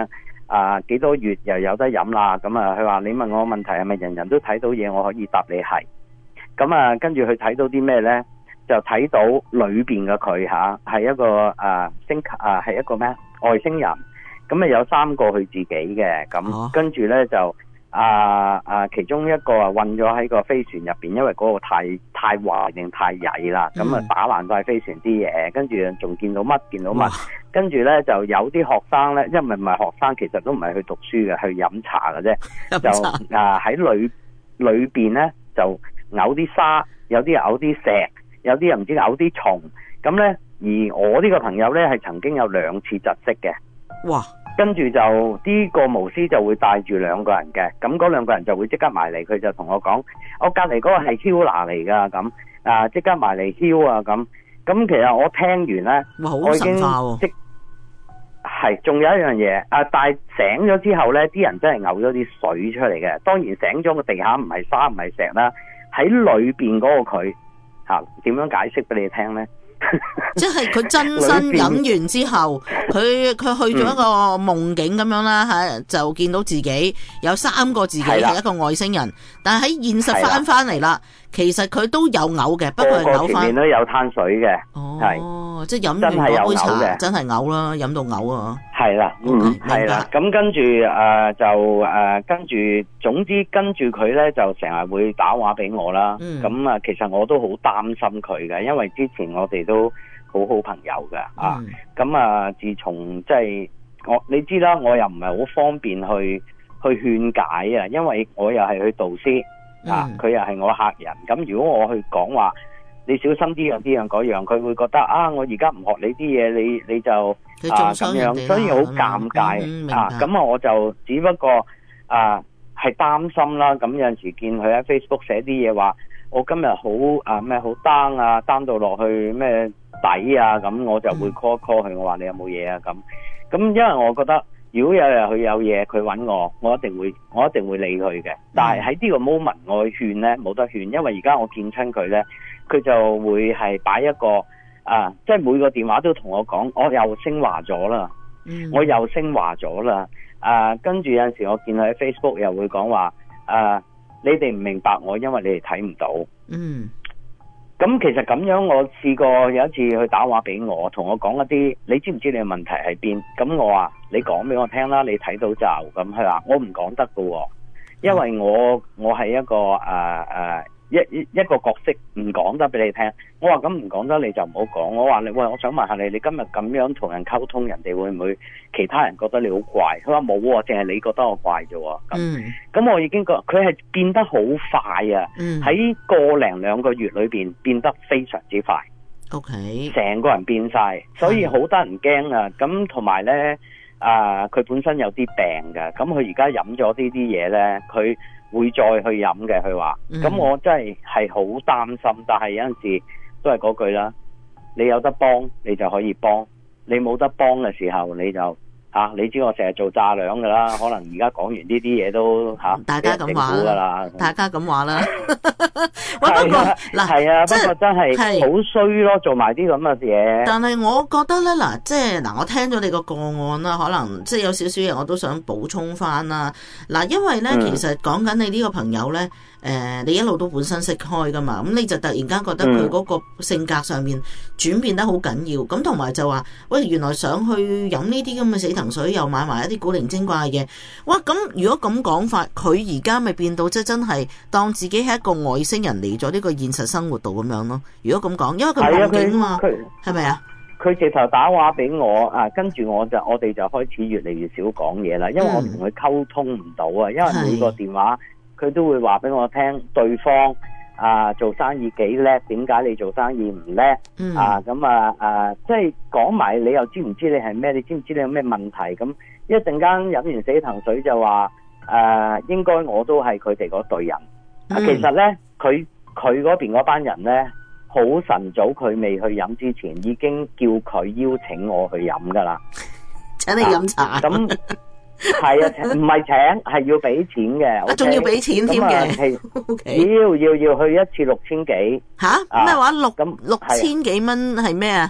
啊幾多月又有得飲啦。咁啊，佢話你問我問題係咪人人都睇到嘢，我可以答你係。咁啊，跟住佢睇到啲咩咧？就睇到裏邊嘅佢吓，係一個啊星啊係一個咩外星人。咁啊有三個佢自己嘅，咁、啊、跟住咧就啊啊其中一個啊困咗喺個飛船入邊，因為嗰個太太壞定太曳啦，咁啊、嗯、打爛晒飛船啲嘢，跟住仲見到乜見到乜，跟住咧就有啲學生咧，因為唔係學生，其實都唔係去讀書嘅，去飲茶嘅啫，就啊喺裏裏邊咧就嘔啲沙，有啲嘔啲石。有啲人唔知嘔啲蟲，咁呢，而我呢個朋友呢，係曾經有兩次窒息嘅，哇！跟住就呢個巫師就會帶住兩個人嘅，咁嗰兩個人就會即刻埋嚟，佢就同我講：我隔離嗰個係 Hila 嚟㗎，咁啊即刻埋嚟 Hill 啊咁。咁其實我聽完呢，我已經即係仲有一樣嘢啊！但係醒咗之後呢，啲人真係嘔咗啲水出嚟嘅。當然醒咗個地下唔係沙唔係石啦，喺裏邊嗰個佢。點樣解釋俾你聽呢？ 即係佢真身飲完之後，佢佢去咗一個夢境咁樣啦吓、嗯，就見到自己有三個自己係一個外星人，但係喺現實翻翻嚟啦，其實佢都有嘔嘅，不過係嘔翻。前面都有攤水嘅， 哦，即係飲完嗰杯茶真係嘔啦，飲到嘔啊！係啦， 嗯，係啦，咁跟住誒、呃、就誒、呃、跟住，總之跟住佢咧就成日會打話俾我啦。咁、嗯、啊，其實我都好擔心佢嘅，因為之前我哋都好好朋友噶、嗯、啊。咁啊，自從即係我你知啦，我又唔係好方便去去勸解啊，因為我又係佢導師、嗯、啊，佢又係我客人。咁如果我去講話，你小心啲樣啲樣嗰樣，佢會覺得啊，我而家唔學你啲嘢，你你就啊咁樣，所以好尷尬、嗯、啊。咁啊，我就只不過啊係擔心啦。咁有陣時見佢喺 Facebook 寫啲嘢話，我今日好啊咩好 down 啊 down 到落去咩底啊，咁我就會 call call 佢，我話你有冇嘢啊咁。咁因為我覺得如果有日佢有嘢，佢揾我，我一定會我一定會理佢嘅。但係喺呢個 moment 我去勸咧冇得勸，因為而家我見親佢咧。佢就會係擺一個啊，即係每個電話都同我講，我又升華咗啦，我又升華咗啦。啊，跟住有陣時我見佢喺 Facebook 又會講話，啊，你哋唔明白我，因為你哋睇唔到。嗯。咁其實咁樣，我試過有一次佢打話俾我，同我講一啲，你知唔知你嘅問題喺邊？咁我話你講俾我聽啦，你睇到就咁。佢話我唔講得噶，因為我我係一個誒誒。啊啊一一個角色唔講得俾你聽，我話咁唔講得你就唔好講。我話你喂，我想問下你，你今日咁樣同人溝通，人哋會唔會其他人覺得你好怪？佢話冇喎，淨係你覺得我怪啫。咁咁、嗯、我已經覺佢係變得好快啊！喺、嗯、個零兩個月裏邊變得非常之快。OK， 成個人變晒，所以好得人驚啊！咁同埋呢，啊、呃，佢本身有啲病㗎，咁佢而家飲咗呢啲嘢呢，佢會再去飲嘅，佢話，咁、嗯、我真係係好擔心，但係有陣時都係嗰句啦，你有得幫你就可以幫，你冇得幫嘅時候你就吓、啊，你知我成日做炸兩噶啦，可能而家講完呢啲嘢都吓，大家咁話啦，大家咁話啦。喂，不過嗱，係啊，不過真係好衰咯，做埋啲咁嘅嘢。但係我覺得咧，嗱，即係嗱，我聽咗你個個案啦，可能即係有少少嘢，我都想補充翻啦。嗱，因為咧、嗯，其實講緊你呢個朋友咧，誒、呃，你一路都本身識開噶嘛，咁你就突然間覺得佢嗰個性格上面轉變得好緊要，咁同埋就話，喂，原來想去飲呢啲咁嘅死藤水，又買埋一啲古靈精怪嘅嘢，哇！咁如果咁講法，佢而家咪變到即係真係當自己係一個外星人嚟咗呢個現實生活度咁樣咯。如果咁講，因為佢夢境啊嘛，係咪啊？佢直頭打話俾我啊，跟住我就我哋就開始越嚟越少講嘢啦，因為我同佢溝通唔到啊，因為每個電話佢都會話俾我聽，對方啊做生意幾叻，點解你做生意唔叻、嗯、啊？咁啊啊，即係講埋你又知唔知你係咩？你知唔知你有咩問題？咁一陣間飲完死藤水就話誒、啊，應該我都係佢哋嗰隊人。嗯、其實咧，佢佢嗰邊嗰班人咧。好晨早，佢未去飲之前，已經叫佢邀請我去飲噶啦，請你飲茶。咁係啊，唔係請，係要俾錢嘅。仲、okay? 要俾錢添嘅。Okay. 要要要去一次六千幾。吓？咩話六咁六千幾蚊係咩啊？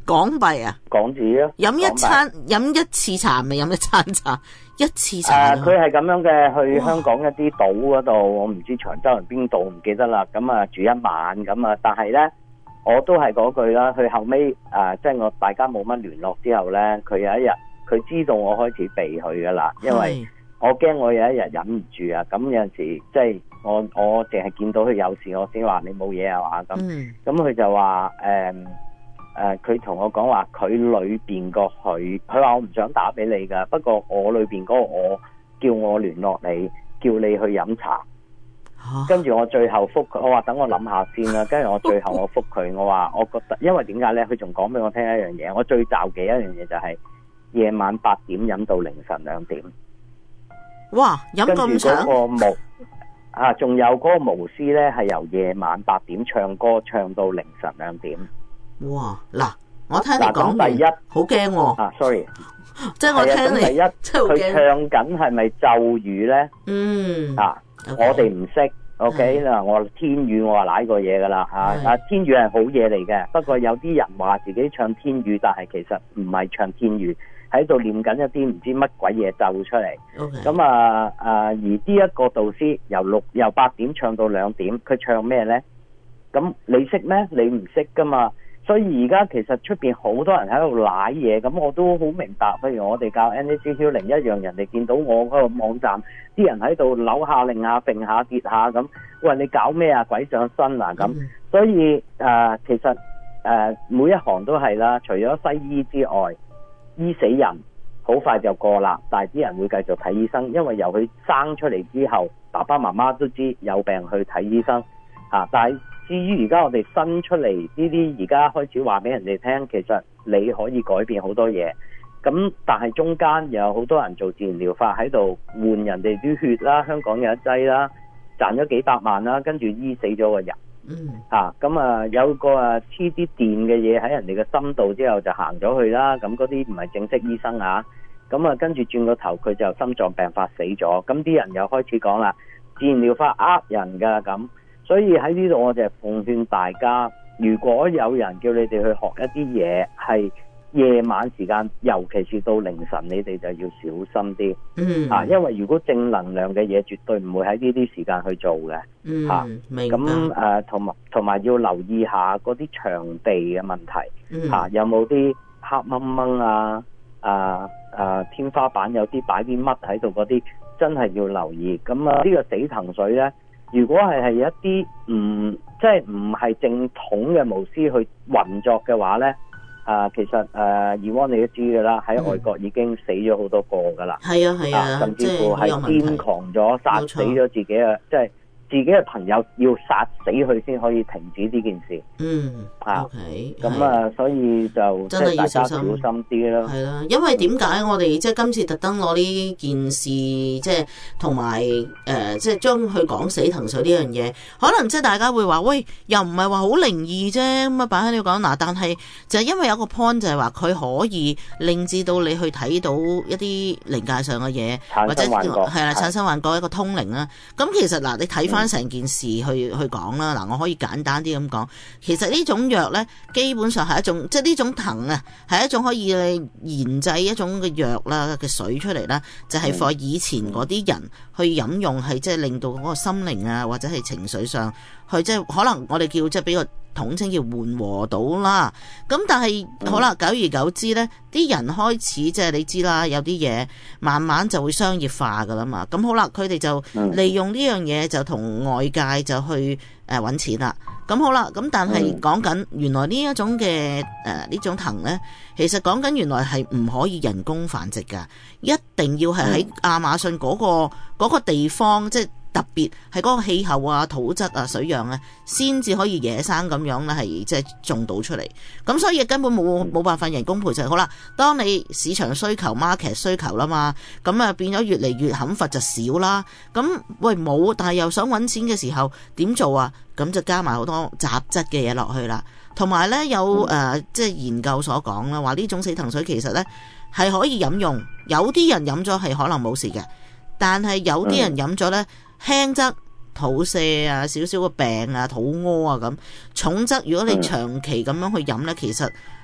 港幣啊？ 港紙啊？ 飲一餐飲一次茶咪飲一餐茶，一次茶。 誒，佢係咁樣嘅，去香港一啲島嗰度，我唔知長洲人邊度唔記得啦。咁啊住一晚咁啊，但係咧我都係嗰句啦。佢後尾誒，即係我大家冇乜聯絡之後咧，佢有一日佢知道我開始避佢噶啦，因為我驚我有一日忍唔住啊。咁有陣時即係我我淨係見到佢有事，我先話你冇嘢啊嘛。咁咁佢就話誒。誒，佢同、呃、我講話，佢裏邊個佢，佢話我唔想打俾你噶，不過我裏邊嗰個我叫我聯絡你，叫你去飲茶。啊、跟住我最後覆佢，我話等我諗下先啦。跟住我最後我覆佢，我話我覺得，因為點解咧？佢仲講俾我聽一樣嘢，我最罩忌一樣嘢就係、是、夜晚八點飲到凌晨兩點。 哇！飲咁長。跟住嗰個巫啊，仲有嗰個巫師咧，係由夜晚八點唱歌唱到凌晨兩點。 哇！嗱，我聽你講完， 第一好驚喎。 啊，sorry， 即係我聽你， 第一，佢唱緊係咪咒語咧？ 嗯。 啊， okay, 我哋唔識 ，OK 嗱，我天語我話瀨過嘢噶啦嚇。啊，天語係好嘢嚟嘅，不過有啲人話自己唱天語，但係其實唔係唱天語，喺度念緊一啲唔知乜鬼嘢咒出嚟。 OK。 咁啊啊，而呢一個導師由六由八點唱到兩點，佢唱咩咧？咁你識咩？你唔識噶嘛？所以而家其實出邊好多人喺度舐嘢，咁我都好明白。譬如我哋教 Energy Healing一樣，人哋見到我嗰個網站，啲人喺度扭下、擰下、揈下、跌下咁，喂，你搞咩啊？鬼上身啊咁。所以誒、呃，其實誒、呃、每一行都係啦，除咗西醫之外，醫死人好快就過啦，但係啲人會繼續睇醫生，因為由佢生出嚟之後，爸爸媽媽都知有病去睇醫生啊，但係。至於而家我哋新出嚟呢啲，而家開始話俾人哋聽，其實你可以改變好多嘢。咁但係中間又有好多人做自然療法喺度換人哋啲血啦，香港有一劑啦，賺咗幾百萬啦，跟住醫死咗個人。嗯。嚇，咁啊有個啊黐啲電嘅嘢喺人哋嘅心度之後就行咗去啦。咁嗰啲唔係正式醫生啊。咁啊跟住轉個頭佢就心臟病發死咗。咁啲人又開始講啦，自然療法呃人㗎咁。所以喺呢度我就係奉勸大家，如果有人叫你哋去學一啲嘢，係夜晚時間，尤其是到凌晨，你哋就要小心啲。嗯，啊，因為如果正能量嘅嘢，絕對唔會喺呢啲時間去做嘅。嗯，嚇、啊，明白。咁誒，同埋同埋要留意下嗰啲場地嘅問題。嗯，嚇、啊，有冇啲黑掹掹啊？啊啊，天花板有啲擺啲乜喺度嗰啲，真係要留意。咁啊，呢個死藤水咧。如果係係一啲唔即係唔係正統嘅巫師去運作嘅話咧，啊，其實誒，Yvonne你都知㗎啦，喺外國已經死咗好多個㗎啦，係啊係啊，甚至乎係癲狂咗，殺死咗自己啊，即係自己嘅朋友要殺死佢先可以停止呢件事。嗯，啊，咁啊，所以就真係要小心啲咯。係啦， 因為點解我哋即係今次特登攞呢件事，即係同埋誒，即係將佢講死藤水呢樣嘢，可能即係大家會話喂，又唔係話好靈異啫，咁啊擺喺度講嗱，但係就係因為有個 point 就係話佢可以令至到你去睇到一啲靈界上嘅嘢，或者係啦產生幻覺一個通靈啦。咁其實嗱，你睇翻成件事去去講啦，嗱，我可以簡單啲咁講，其實呢種藥咧，基本上係一種，即係呢種藤啊，係一種可以研製一種嘅藥啦嘅水出嚟啦，就係、是、for 以前嗰啲人去飲用，係即係令到嗰個心靈啊，或者係情緒上去，即係可能我哋叫即係比較統稱叫緩和到啦。咁但係好啦，久而久之咧，啲人開始即係你知啦，有啲嘢慢慢就會商業化噶啦嘛。咁好啦，佢哋就利用呢樣嘢就同外界就去誒搵錢啦。咁好啦，咁但係講緊原來呢一種嘅誒呢種藤咧，其實講緊原來係唔可以人工繁殖噶，一定要係喺亞馬遜嗰個嗰個地方，即係特別係嗰個氣候啊、土質啊、水樣啊，先至可以野生咁樣咧，係即係種到出嚟。咁所以根本冇冇辦法人工培植。好啦，當你市場需求 market 需求啦嘛，咁啊變咗越嚟越砍伐就少啦。咁喂冇，但係又想揾錢嘅時候點做啊？咁就加埋好多雜質嘅嘢落去啦。同埋咧有誒、呃、即係研究所講啦，話呢種死藤水其實咧係可以飲用，有啲人飲咗係可能冇事嘅，但係有啲人飲咗咧。輕則肚瀉啊，少少個病啊，肚屙啊咁；重則如果你長期咁樣去飲咧，其實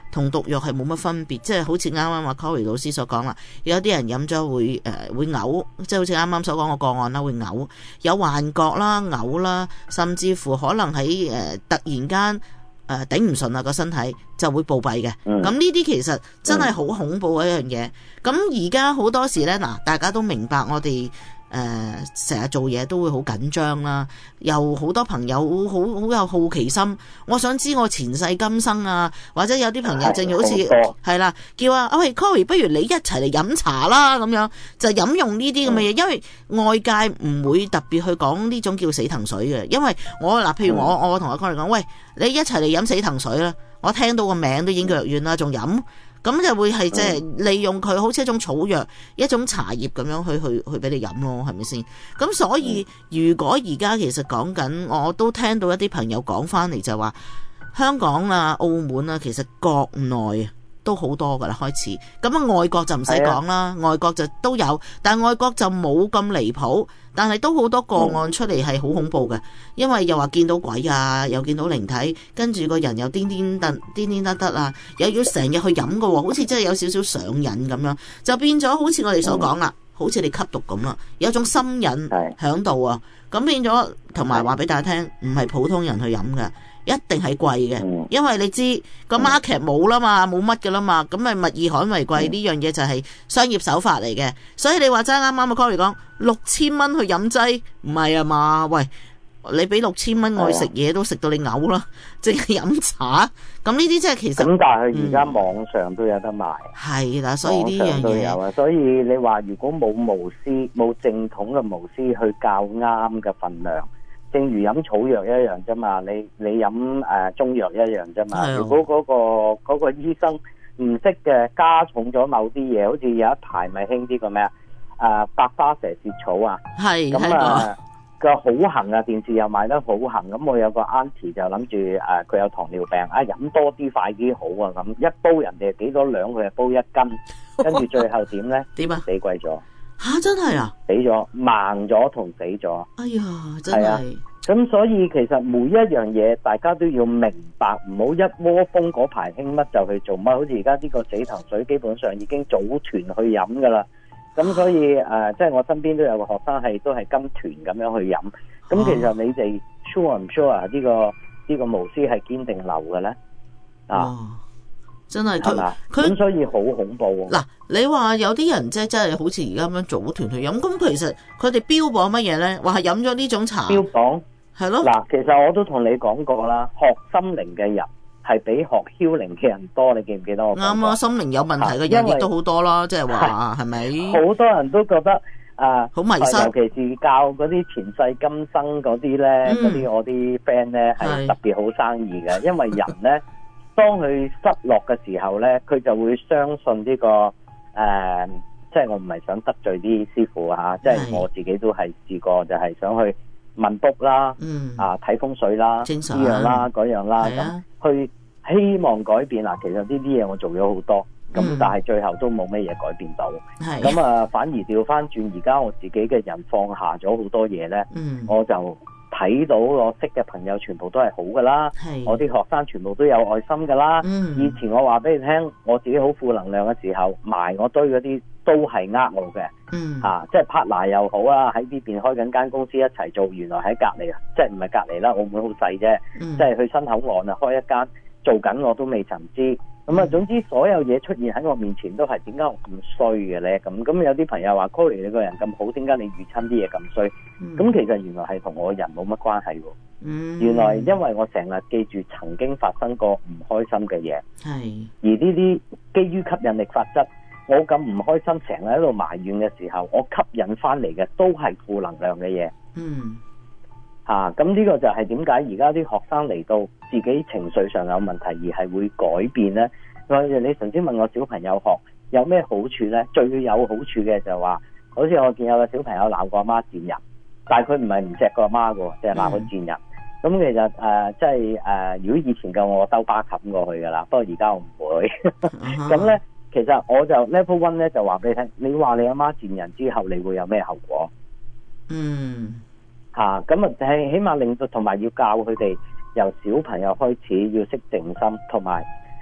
同毒藥係冇乜分別，即係好似啱啱阿 Cory 老師所講啦，有啲人飲咗會誒、呃、會嘔，即係好似啱啱所講個個案啦，會嘔，有幻覺啦、嘔啦，甚至乎可能喺誒、呃、突然間誒頂唔順啊個身體就會暴斃嘅。咁呢啲其實真係好恐怖嘅一樣嘢。咁而家好多時呢，嗱大家都明白我哋。誒成日做嘢都會好緊張啦，又好多朋友好好有好奇心，我想知我前世今生啊，或者有啲朋友正如好似係啦，叫啊，喂 Cory 不如你一齊嚟飲茶啦咁樣，就飲用呢啲咁嘅嘢，因為外界唔會特別去講呢種叫死藤水嘅，因為我嗱譬如我我同阿 Cory 講，喂你一齊嚟飲死藤水啦，我聽到個名都已經腳軟啦，仲飲。咁就會係即係利用佢好似一種草藥、一種茶葉咁樣去去去俾你飲咯，係咪先？咁所以如果而家其實講緊，我都聽到一啲朋友講翻嚟就話，香港啊、澳門啊，其實國內都好多噶啦，開始。咁啊，外國就唔使講啦，外國就都有，但係外國就冇咁離譜。但係都好多個案出嚟係好恐怖嘅，因為又話見到鬼啊，又見到靈體，跟住個人又癲癲得癲癲得得啊，又要成日去飲嘅喎，好似真係有少少上癮咁樣，就變咗好似我哋所講啦，好似你吸毒咁啦，有種心癮響度啊，咁變咗同埋話俾大家聽，唔係普通人去飲嘅。一定係貴嘅，因為你知個 market 冇啦嘛，冇乜嘅啦嘛，咁咪物以罕為貴呢樣嘢就係商業手法嚟嘅。所以你話齋啱啱阿 Cory 講六千蚊去飲劑，唔係啊嘛？喂，你俾六千蚊我去食嘢都食到你嘔啦，淨係飲茶。咁呢啲即係其實咁，但係而家網上都有得賣。 係啦、嗯，所以呢樣嘢有啊。所以你話如果冇巫師，冇正統嘅巫師去教啱嘅份量。正如飲草藥一樣啫嘛，你你飲誒、呃、中藥一樣啫嘛。如果嗰、嗰個嗰、嗰個醫生唔識嘅，加重咗某啲嘢，好似有一排咪興啲個咩啊？誒百花蛇舌草啊，係咁啊個好行啊，電視又賣得好行。咁我有個 auntie 就諗住誒佢有糖尿病啊，飲多啲快啲好啊。咁一煲人哋幾多兩，佢就煲一斤，跟住最後點咧？點啊？死鬼咗。 吓、啊、真係啊！ 死咗，盲咗同死咗。 哎呀，真係。 咁、啊、所以其實每一樣嘢，大家都要明白，唔好一窩蜂嗰排興乜就去做乜。好似而家呢個死藤水，基本上已經組團去飲噶啦。咁所以誒、呃，即係我身邊都有個學生係都係跟團咁樣去飲。咁其實你哋 sure 唔 sure 啊？呢個呢個巫師係堅定流嘅咧？啊！哦真係佢佢咁所以好恐怖喎。 嗱，你話有啲人即係真係好似而家咁樣組團去飲，咁其實佢哋標榜乜嘢咧？話係飲咗呢種茶。標榜係咯。嗱， 其實我都同你講過啦，學心靈嘅人係比學僥靈嘅人多，你記唔記得我講過？ 啱啊，心靈有問題嘅人亦都好多啦，即係話係咪？ 好多人都覺得啊，好、呃、 迷失， 尤其是教嗰啲前世今生嗰啲咧，嗰、嗯、啲我啲 friend 咧係特別好生意嘅，因為人咧。當佢失落嘅時候咧，佢就會相信呢、這個誒、呃，即係我唔係想得罪啲師傅嚇，即係我自己都係試過，就係想去問卜啦，嗯、啊睇風水啦，呢樣啦嗰樣啦，咁去希望改變啦。其實呢啲嘢我做咗好多，咁、嗯、但係最後都冇咩嘢改變到。咁啊，反而調翻轉，而家我自己嘅人放下咗好多嘢咧、嗯，我就。睇到我識嘅朋友全部都係好噶啦，我啲學生全部都有愛心噶啦、嗯。以前我話俾你聽，我自己好負能量嘅時候，埋我堆嗰啲都係呃我嘅、嗯，啊，即係 partner 又好啊，喺呢邊開緊間公司一齊做，原來喺隔離啊，即係唔係隔離啦，澳門好細啫，即係去新口岸啊開一間做緊，我都未曾知。咁啊，總之所有嘢出現喺我面前都係點解我咁衰嘅咧？咁咁有啲朋友話 Cory 你個人咁好，點解你遇親啲嘢咁衰？咁、嗯、其實原來係同我人冇乜關係喎、嗯。原來因為我成日記住曾經發生過唔開心嘅嘢。係。而呢啲基於吸引力法則，我咁唔開心，成日喺度埋怨嘅時候，我吸引翻嚟嘅都係負能量嘅嘢。嗯。啊，咁呢個就係點解而家啲學生嚟到自己情緒上有問題而係會改變呢？你頭先問我小朋友學有咩好處呢？最有好處嘅就係話，好似我見有個小朋友鬧過阿媽賤人，但係佢唔係唔錫個阿媽嘅，即係鬧佢賤人。咁、嗯、其實誒，即係誒，如果以前夠我兜巴冚過去噶啦，不過而家我唔會。咁呢、uh-huh. 其實我就 level one 咧就話俾你聽，你話你阿媽賤人之後，你會有咩後果？嗯。吓，咁啊，起碼令到同埋要教佢哋由小朋友開始要識靜心，同埋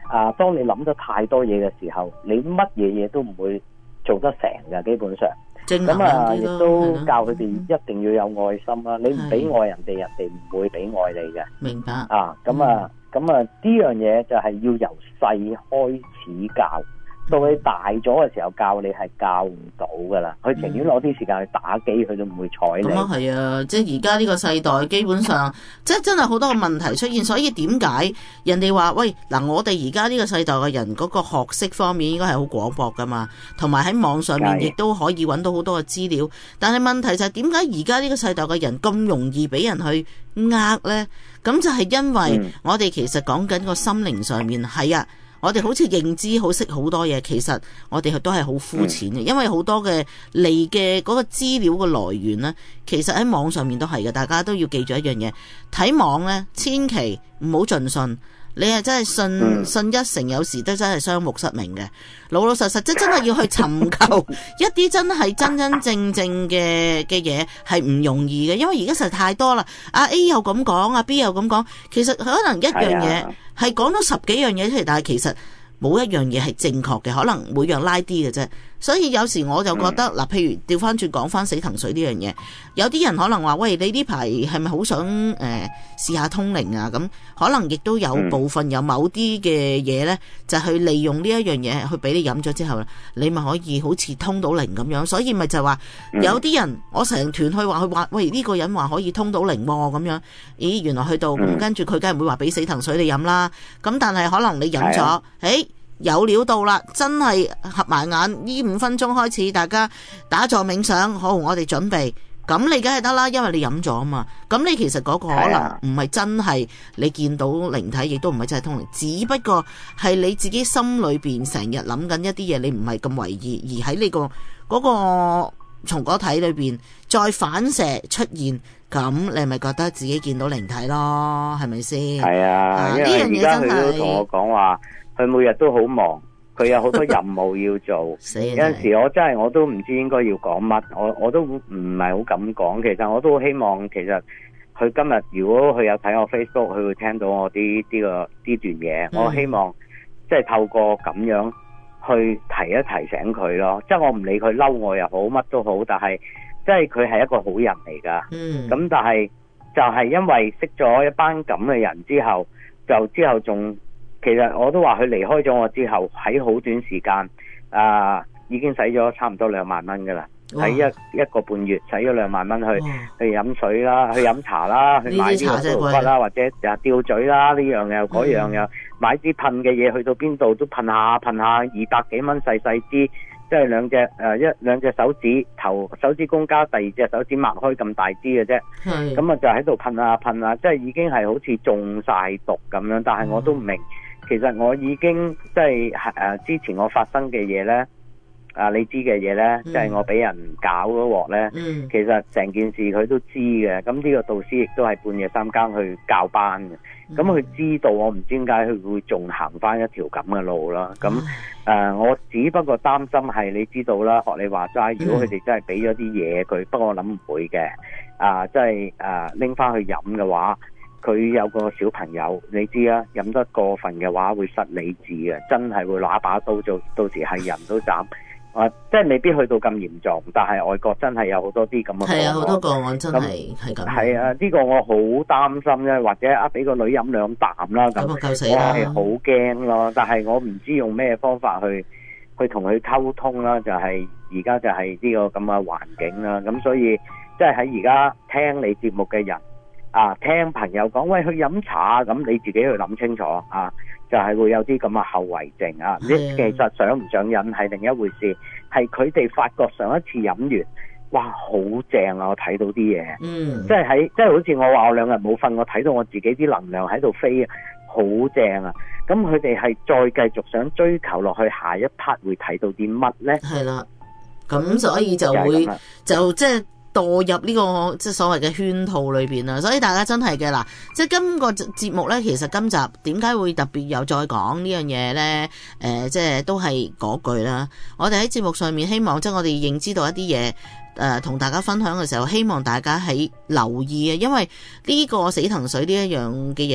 啊，當你諗得太多嘢嘅時候，你乜嘢嘢都唔會做得成㗎，基本上。咁啊，亦都教佢哋一定要有愛心啦。你唔俾愛人哋，人哋唔會俾愛你嘅。 明白。 啊，咁啊，咁啊，呢樣嘢就係要由細開始教。到你大咗嘅時候教你係教唔到噶啦，佢情願攞啲時間去打機，佢都唔會睬你。 咁啊係啊，即係而家呢個世代基本上，即係真係好多個問題出現，所以點解人哋話喂嗱，我哋而家呢個世代嘅人嗰個學識方面應該係好廣博噶嘛，同埋喺網上面亦都可以揾到好多嘅資料。但係問題就係點解而家呢個世代嘅人咁容易俾人去呃呢？咁就係因為我哋其實講緊個心靈上面係啊。我哋好似認知好識好多嘢，其實我哋都係好膚淺嘅，因為好多嘅嚟嘅嗰個資料嘅來源呢，其實喺網上面都係嘅。大家都要記住一樣嘢，睇網呢，千祈唔好盡信。你係真係信信一成，有時都真係雙目失明嘅。老老實實即真係要去尋求一啲真係真真正正嘅嘅嘢，係唔容易嘅，因為而家實在太多啦。阿 A 又咁講，阿 B 又咁講，其實可能一樣嘢係講到十幾樣嘢出嚟，但係其實冇一樣嘢係正確嘅，可能每樣拉啲嘅啫。所以有時我就覺得嗱，譬如調翻轉講翻死藤水呢樣嘢，有啲人可能話喂，你呢排係咪好想誒、呃、試下通靈啊？咁可能亦都有部分有某啲嘅嘢呢，就去利用呢一樣嘢去俾你飲咗之後，你咪可以好似通到靈咁樣。所以咪就話有啲人我成團去話佢話喂，呢個人話可以通到靈喎咁樣，咦原來去到咁跟住佢梗係唔會話俾死藤水你飲啦。咁但係可能你飲咗，誒有料到啦，真係合埋眼呢五分鐘開始，大家打坐冥想，好，我哋準備，咁你梗係得啦，因為你飲咗啊嘛。咁你其實嗰個可能唔係真係你見到靈體，亦都唔係真係通靈，只不過係你自己心裏邊成日諗緊一啲嘢，你唔係咁為意，而喺你個嗰個松果體裏邊再反射出現，咁你咪覺得自己見到靈體咯，係咪先？係啊，因為而家佢都同我講話。佢每日都好忙，佢有好多任務要做。有陣時我真係我都唔知應該要講乜，我我都唔係好敢講。其實我都希望，其實佢今日如果佢有睇我 Facebook，佢會聽到我啲呢個呢段嘢。我希望即係透過咁樣去提一提醒佢咯。即係我唔理佢嬲我又好，乜都好，但係即係佢係一個好人嚟㗎。嗯。咁但係就係因為識咗一班咁嘅人之後，就之後仲。其實我都話佢離開咗我之後，喺好短時間啊，已經使咗差唔多兩萬蚊噶啦，喺一一個半月使咗兩萬蚊去去飲水啦，去飲茶啦，去買啲護膚筆啦，或者啊吊嘴啦，呢樣又嗰樣又買支噴嘅嘢，去到邊度都噴下噴下，二百幾蚊細細支，即係兩隻誒一兩隻手指頭手指公加第二隻手指擘開咁大支嘅啫，咁啊就喺度噴下噴下，即係已經係好似中晒毒咁樣，但係我都唔明。其實我已經即係誒之前我發生嘅嘢呢，啊你知嘅嘢呢，即係、嗯、我俾人搞嗰鑊呢。嗯、其實成件事佢都知嘅。咁呢個導師亦都係半夜三更去教班嘅。咁佢、嗯、知道我唔知點解佢會仲行翻一條咁嘅路啦。咁誒、呃，我只不過擔心係你知道啦，學你話齋，如果佢哋真係俾咗啲嘢佢，不過我諗唔會嘅。啊，即係誒拎翻去飲嘅話。佢有個小朋友，你知啊，飲得過分嘅話會失理智嘅，真係會攞把刀做，到時係人都斬。啊，即係未必去到咁嚴重，但係外國真係有好多啲咁嘅個案。係啊，好多個案真係係咁。係啊，呢、呢個我好擔心咧，或者啊俾個女飲兩啖啦，咁我係好驚咯。但係我唔知用咩方法去去同佢溝通啦，就係而家就係呢個咁嘅環境啦。咁所以即係喺而家聽你節目嘅人。啊！聽朋友講，喂，去飲茶咁你自己去諗清楚啊！就係、是、會有啲咁嘅後遺症啊！你其實上唔上癮係另一回事，係佢哋發覺上一次飲完，哇，好正啊！我睇到啲嘢，嗯，即係喺即係好似我話我兩日冇瞓，我睇到我自己啲能量喺度飛啊，好正啊！咁佢哋係再繼續想追求落去，下一 part 會睇到啲乜呢？係啦，咁所以就會就即係。墮入呢個即係所謂嘅圈套裏邊啦，所以大家真係嘅啦，即係今個節目呢，其實今集點解會特別有再講呢樣嘢呢？誒、呃，即係都係嗰句啦。我哋喺節目上面希望即係我哋認知到一啲嘢，誒、呃，同大家分享嘅時候，希望大家喺留意啊，因為呢個死藤水呢一樣嘅嘢呢，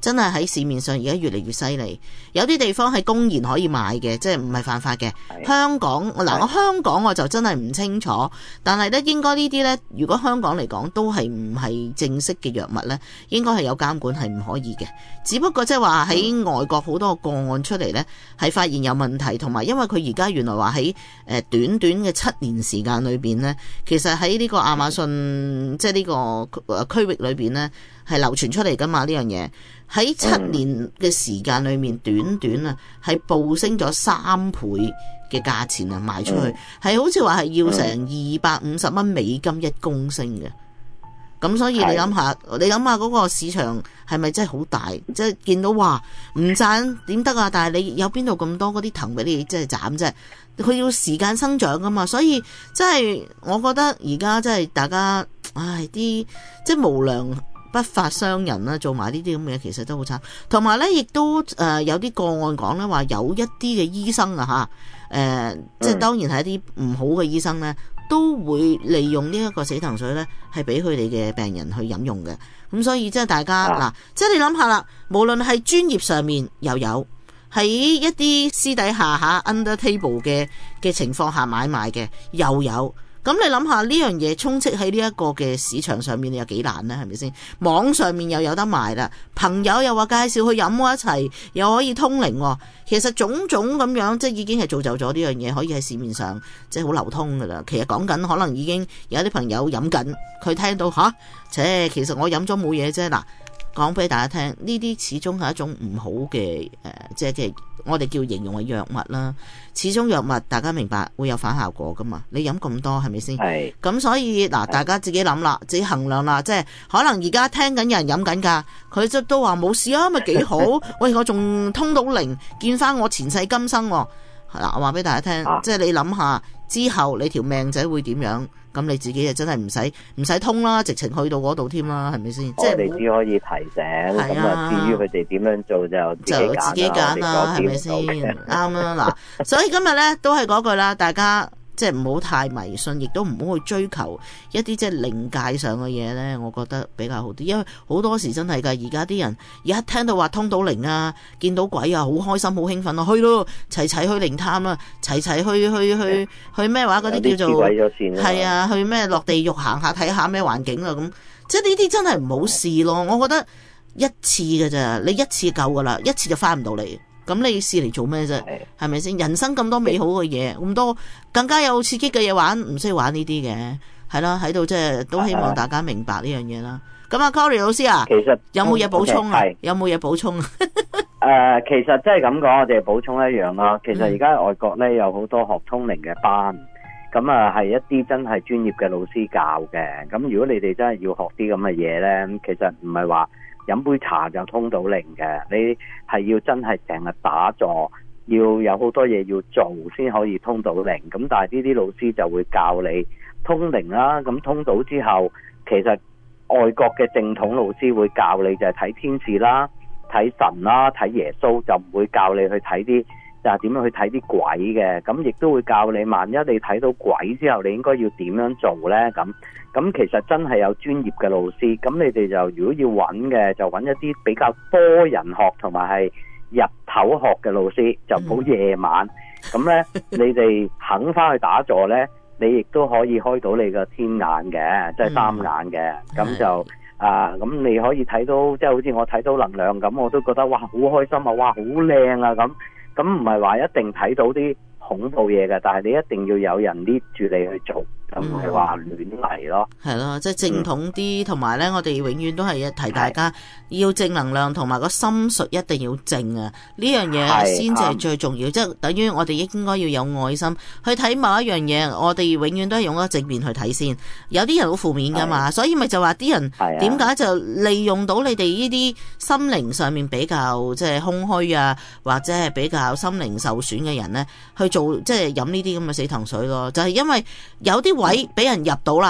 真係喺市面上而家越嚟越犀利。有啲地方係公然可以買嘅，即係唔係犯法嘅。香港嗱，我香港我就真係唔清楚，但係咧應該呢啲咧，如果香港嚟講都係唔係正式嘅藥物咧，應該係有監管，係唔可以嘅。只不過即係話喺外國好多個案出嚟咧，係發現有問題，同埋因為佢而家原來話喺誒短短嘅七年時間裏邊咧，其實喺呢個亞馬遜即係呢個區域裏邊咧係流傳出嚟噶嘛，呢樣嘢喺七年嘅時間裏面，短短啊係暴升咗三倍嘅價錢啊，賣出去係好似話係要成二百五十蚊美金一公升嘅。咁所以你諗下，你諗下嗰個市場係咪真係好大？即係見到哇唔賺點得啊！但係你有邊度咁多嗰啲藤俾你即係斬啫？佢要時間生長噶嘛，所以即係我覺得而家即係大家唉啲即係無良不法商人啦，做埋呢啲咁嘅嘢，其實都好慘。同埋咧，亦都誒、呃、有啲個案講咧，話有一啲嘅醫生啊嚇，誒、呃、即係當然係一啲唔好嘅醫生咧，都會利用呢一個死藤水咧，係俾佢哋嘅病人去飲用嘅。咁所以即係大家嗱、啊，即係你諗下啦，無論係專業上面又有，喺一啲私底下嚇 under table 嘅嘅情況下買賣嘅又有。咁你諗下呢樣嘢充斥喺呢一個嘅市場上面，你有幾難呢？係咪先？網上面又有得賣啦，朋友又話介紹去飲一齊，又可以通靈喎。其實種種咁樣，即係已經係造就咗呢樣嘢可以喺市面上即係好流通噶啦。其實講緊可能已經有啲朋友飲緊，佢聽到吓，切，其實我飲咗冇嘢啫。嗱，講俾大家聽，呢啲始終係一種唔好嘅誒，即係嘅我哋叫形容嘅藥物啦。始終藥物大家明白會有反效果噶嘛？你飲咁多係咪先？係。咁所以嗱，大家自己諗啦，自己衡量啦。即係可能而家聽緊有人飲緊㗎，佢就都話冇事啊，咪幾好。喂，我仲通到靈，見翻我前世今生喎。係啦，我話俾大家聽，啊、即係你諗下之後你條命仔會點樣？咁你自己就真係唔使唔使通啦，直情去到嗰度添啦，係咪先？即係你只可以提醒，咁啊至於佢哋點樣做就自己揀啦， 就自己揀啦，係咪先？啱啦，嗱，所以今日咧都係嗰句啦，大家即係唔好太迷信，亦都唔好去追求一啲即係靈界上嘅嘢咧，我覺得比較好啲，因為好多時真係㗎，而家啲人一聽到話通到靈啊，見到鬼啊，好開心，好興奮啊，去咯，齊齊去靈探啊，齊齊去去去去咩話嗰啲叫做係啊，去咩落地獄行下睇下咩環境啊咁，即係呢啲真係唔好試咯。我覺得一次㗎咋，你一次夠㗎啦，一次就翻唔到嚟。咁你試嚟做咩啫？係咪先？人生咁多美好嘅嘢，咁多更加有刺激嘅嘢玩，唔需要玩呢啲嘅，係啦，喺度即係都希望大家明白呢樣嘢啦。咁啊 Cory 老師啊， 其實有冇嘢補充啊？ okay， 有冇嘢補充啊？ 誒、呃，其實即係咁講，我哋補充一樣啦。其實而家外國咧有好多學通靈嘅班，咁啊係一啲真係專業嘅老師教嘅。咁如果你哋真係要學啲咁嘅嘢咧，其實唔係話飲杯茶就通到靈嘅，你係要真係成日打坐，要有好多嘢要做先可以通到靈。咁但係呢啲老師就會教你通靈啦。咁通到之後，其實外國嘅正統老師會教你就係睇天使啦、睇神啦、睇耶穌，就唔會教你去睇啲就係點樣去睇啲鬼嘅。咁亦都會教你，萬一你睇到鬼之後，你應該要點樣做呢？咁咁其實真係有專業嘅老師。咁你哋就如果要揾嘅，就揾一啲比較多人學同埋係日頭學嘅老師，就唔好夜晚。咁呢，你哋肯翻去打坐呢，你亦都可以開到你個天眼嘅，即係三眼嘅。咁就啊，咁你可以睇到，即係好似我睇到能量咁，我都覺得哇，好開心啊！哇，好靚啊！咁咁唔係話一定睇到啲恐怖嘢嘅，但係你一定要有人 lead 住你去做，就唔係話亂嚟咯。 係咯，即係正統啲，同埋咧，我哋永遠都係提大家要正能量，同埋個心術一定要正啊！呢樣嘢先至係最重要，即係等於我哋應該要有愛心去睇某一樣嘢。我哋永遠都係用一個正面去睇先。有啲人好負面噶嘛，所以咪就話啲人點解就利用到你哋呢啲心靈上面比較即係空虛啊，或者係比較心靈受損嘅人咧，去做即係飲呢啲咁嘅死藤水咯。就係因為有啲位俾人入到啦，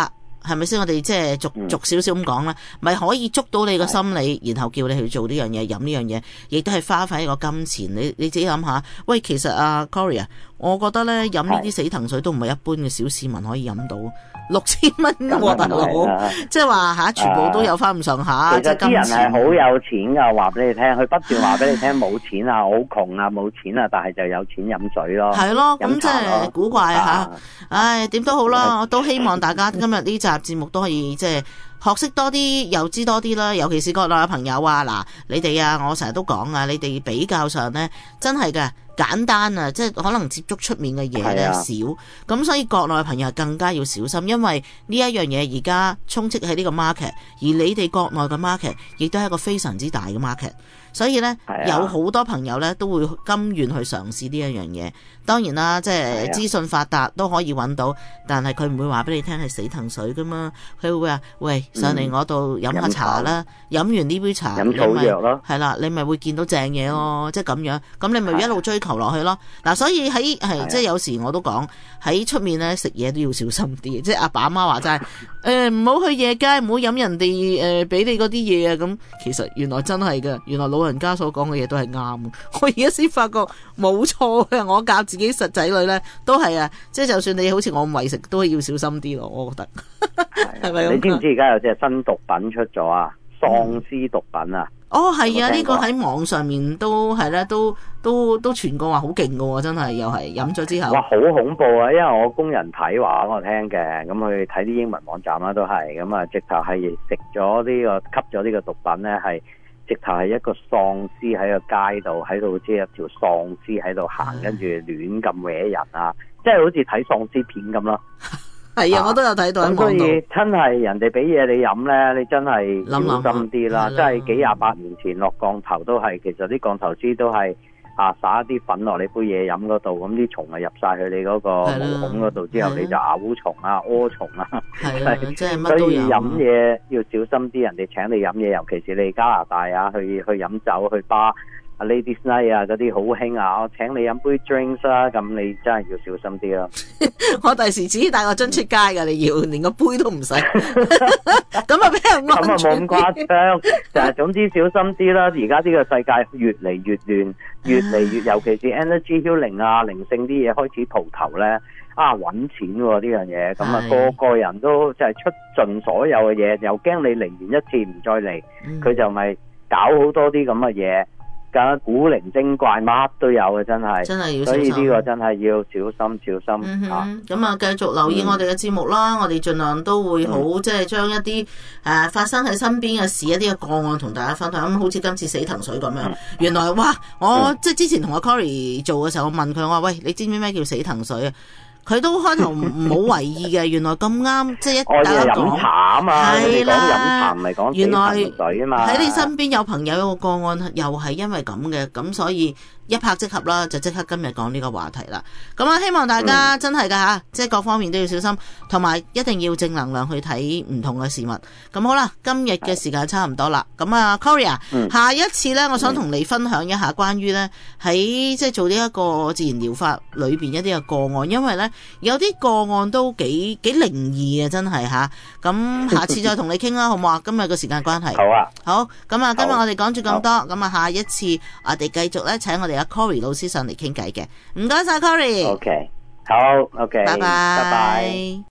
係咪先？我哋即係逐逐少少咁講啦，咪、嗯、可以捉到你個心理，然後叫你去做呢樣嘢，飲呢樣嘢，亦都係花費一個金錢。你你自己諗下，喂，其實啊 Cory 啊，我覺得咧飲呢啲死藤水都唔係一般嘅小市民可以飲到，六千蚊喎大佬，即係話吓全部都有翻咁上下。 其實啲人係好有錢噶，話俾你聽，佢不斷話俾你聽冇錢啊，好窮啊，冇錢啊，但係就有錢飲水咯。係咯，咁即係古怪吓。唉，點都好啦，我都希望大家今日呢集節目都可以即係學識多啲，又知多啲啦。尤其是國內嘅朋友啊，嗱，你哋啊，我成日都講啊，你哋比較上呢，真係嘅簡單啊，即係可能接觸出面嘅嘢呢少，咁所以國內嘅朋友更加要小心，因為呢一樣嘢而家充斥喺呢個 market，而你哋國內嘅 market 亦都係一個非常之大嘅 market，所以呢，有好多朋友呢都會甘願去嘗試呢一樣嘢。當然啦，即係資訊發達都可以揾到，但係佢唔會話俾你聽係死藤水噶嘛，佢會話喂，上嚟我度飲下茶啦，飲完呢杯茶，飲草藥咯，係啦，你咪會見到正嘢咯，即係咁樣，咁你咪一路追求落去咯。嗱，所以喺係即係有時我都講喺出面咧食嘢都要小心啲，即係阿爸阿媽話齋，誒唔好去夜街，唔好飲人哋誒俾你嗰啲嘢啊。咁其實原來真係噶，原來老人家所講嘅嘢都係啱。我而家先發覺冇錯嘅，我教自己實仔女咧都係啊，即係就算你好似我咁為食，都係要小心啲咯。我覺得係咪咁？你知唔知而家有隻新毒品出咗啊？喪屍毒品啊！哦，係啊，呢、這個喺網上面都係咧，都都都傳過話好勁噶喎，真係又係飲咗之後。哇，好恐怖啊！因為我工人睇話我聽嘅，咁去睇啲英文網站啦，都係咁啊，直頭係食咗呢個吸咗呢個毒品咧，係直頭係一個喪屍喺個街度，喺度即係一條喪屍喺度行，跟住亂咁搲人啊，即係好似睇喪屍片咁咯。係啊，我都有睇到喺網度。咁所以真係人哋俾嘢你飲咧，你真係小心啲啦。真係幾廿八年前落降頭都係，其實啲降頭師都係啊撒一啲粉落你杯嘢飲嗰度，咁啲蟲啊入晒去你嗰個毛孔嗰度之後，你就嘔蟲啊、屙蟲啊。係，即係乜都有。所以飲嘢要小心啲，人哋請你飲嘢，尤其是你加拿大啊，去去飲酒去巴。啊 Ladies Night 啊，嗰啲好興啊！我請你飲杯 drinks 啦，咁你真係要小心啲啦。我第時自己帶個樽出街噶，你要連個杯都唔使。咁啊，俾人咁啊冇咁誇張，就係總之小心啲啦。而家呢個世界越嚟越亂，越嚟越，尤其是 energy healing 啊、靈性啲嘢開始蒲頭咧，啊揾錢喎呢樣嘢，咁啊個個人都就係出盡所有嘅嘢，又驚你嚟完一次唔再嚟，佢、嗯、就咪搞好多啲咁嘅嘢。古靈精怪乜都有嘅，真係，真係要小心。所以呢個真係要小心小心嚇。咁、嗯、啊，繼續留意我哋嘅節目啦、嗯。我哋盡量都會好，即係將一啲誒、呃、發生喺身邊嘅事，一啲嘅個案同大家分享。咁好似今次死藤水咁樣、嗯，原來哇，我、嗯、即係之前同阿 Cory 做嘅時候，我問佢我話喂，你知唔知咩叫死藤水啊？佢都開頭唔好為意嘅，原來咁啱，即係一大家講，係啦，原來喺你身邊有朋友有個個案，又係因為咁嘅，咁所以一拍即合啦，就即刻今日講呢個話題啦。咁啊，希望大家真係噶吓，即係各方面都要小心，同埋一定要正能量去睇唔同嘅事物。咁好啦，今日嘅時間差唔多啦。咁啊 Cory 啊，下一次呢，我想同你分享一下關於呢喺即係做呢一個自然療法裏邊一啲嘅個案，因為呢有啲個案都幾幾靈異啊，真係吓。咁下次再同你傾啦，好唔好啊？今日嘅時間關係，好啊。好，咁啊，今日我哋講住咁多，咁啊，下一次我哋繼續咧，請我哋阿 Cory 老師上嚟傾偈嘅。唔該晒 Cory。OK， 好 ，OK，拜拜，拜拜。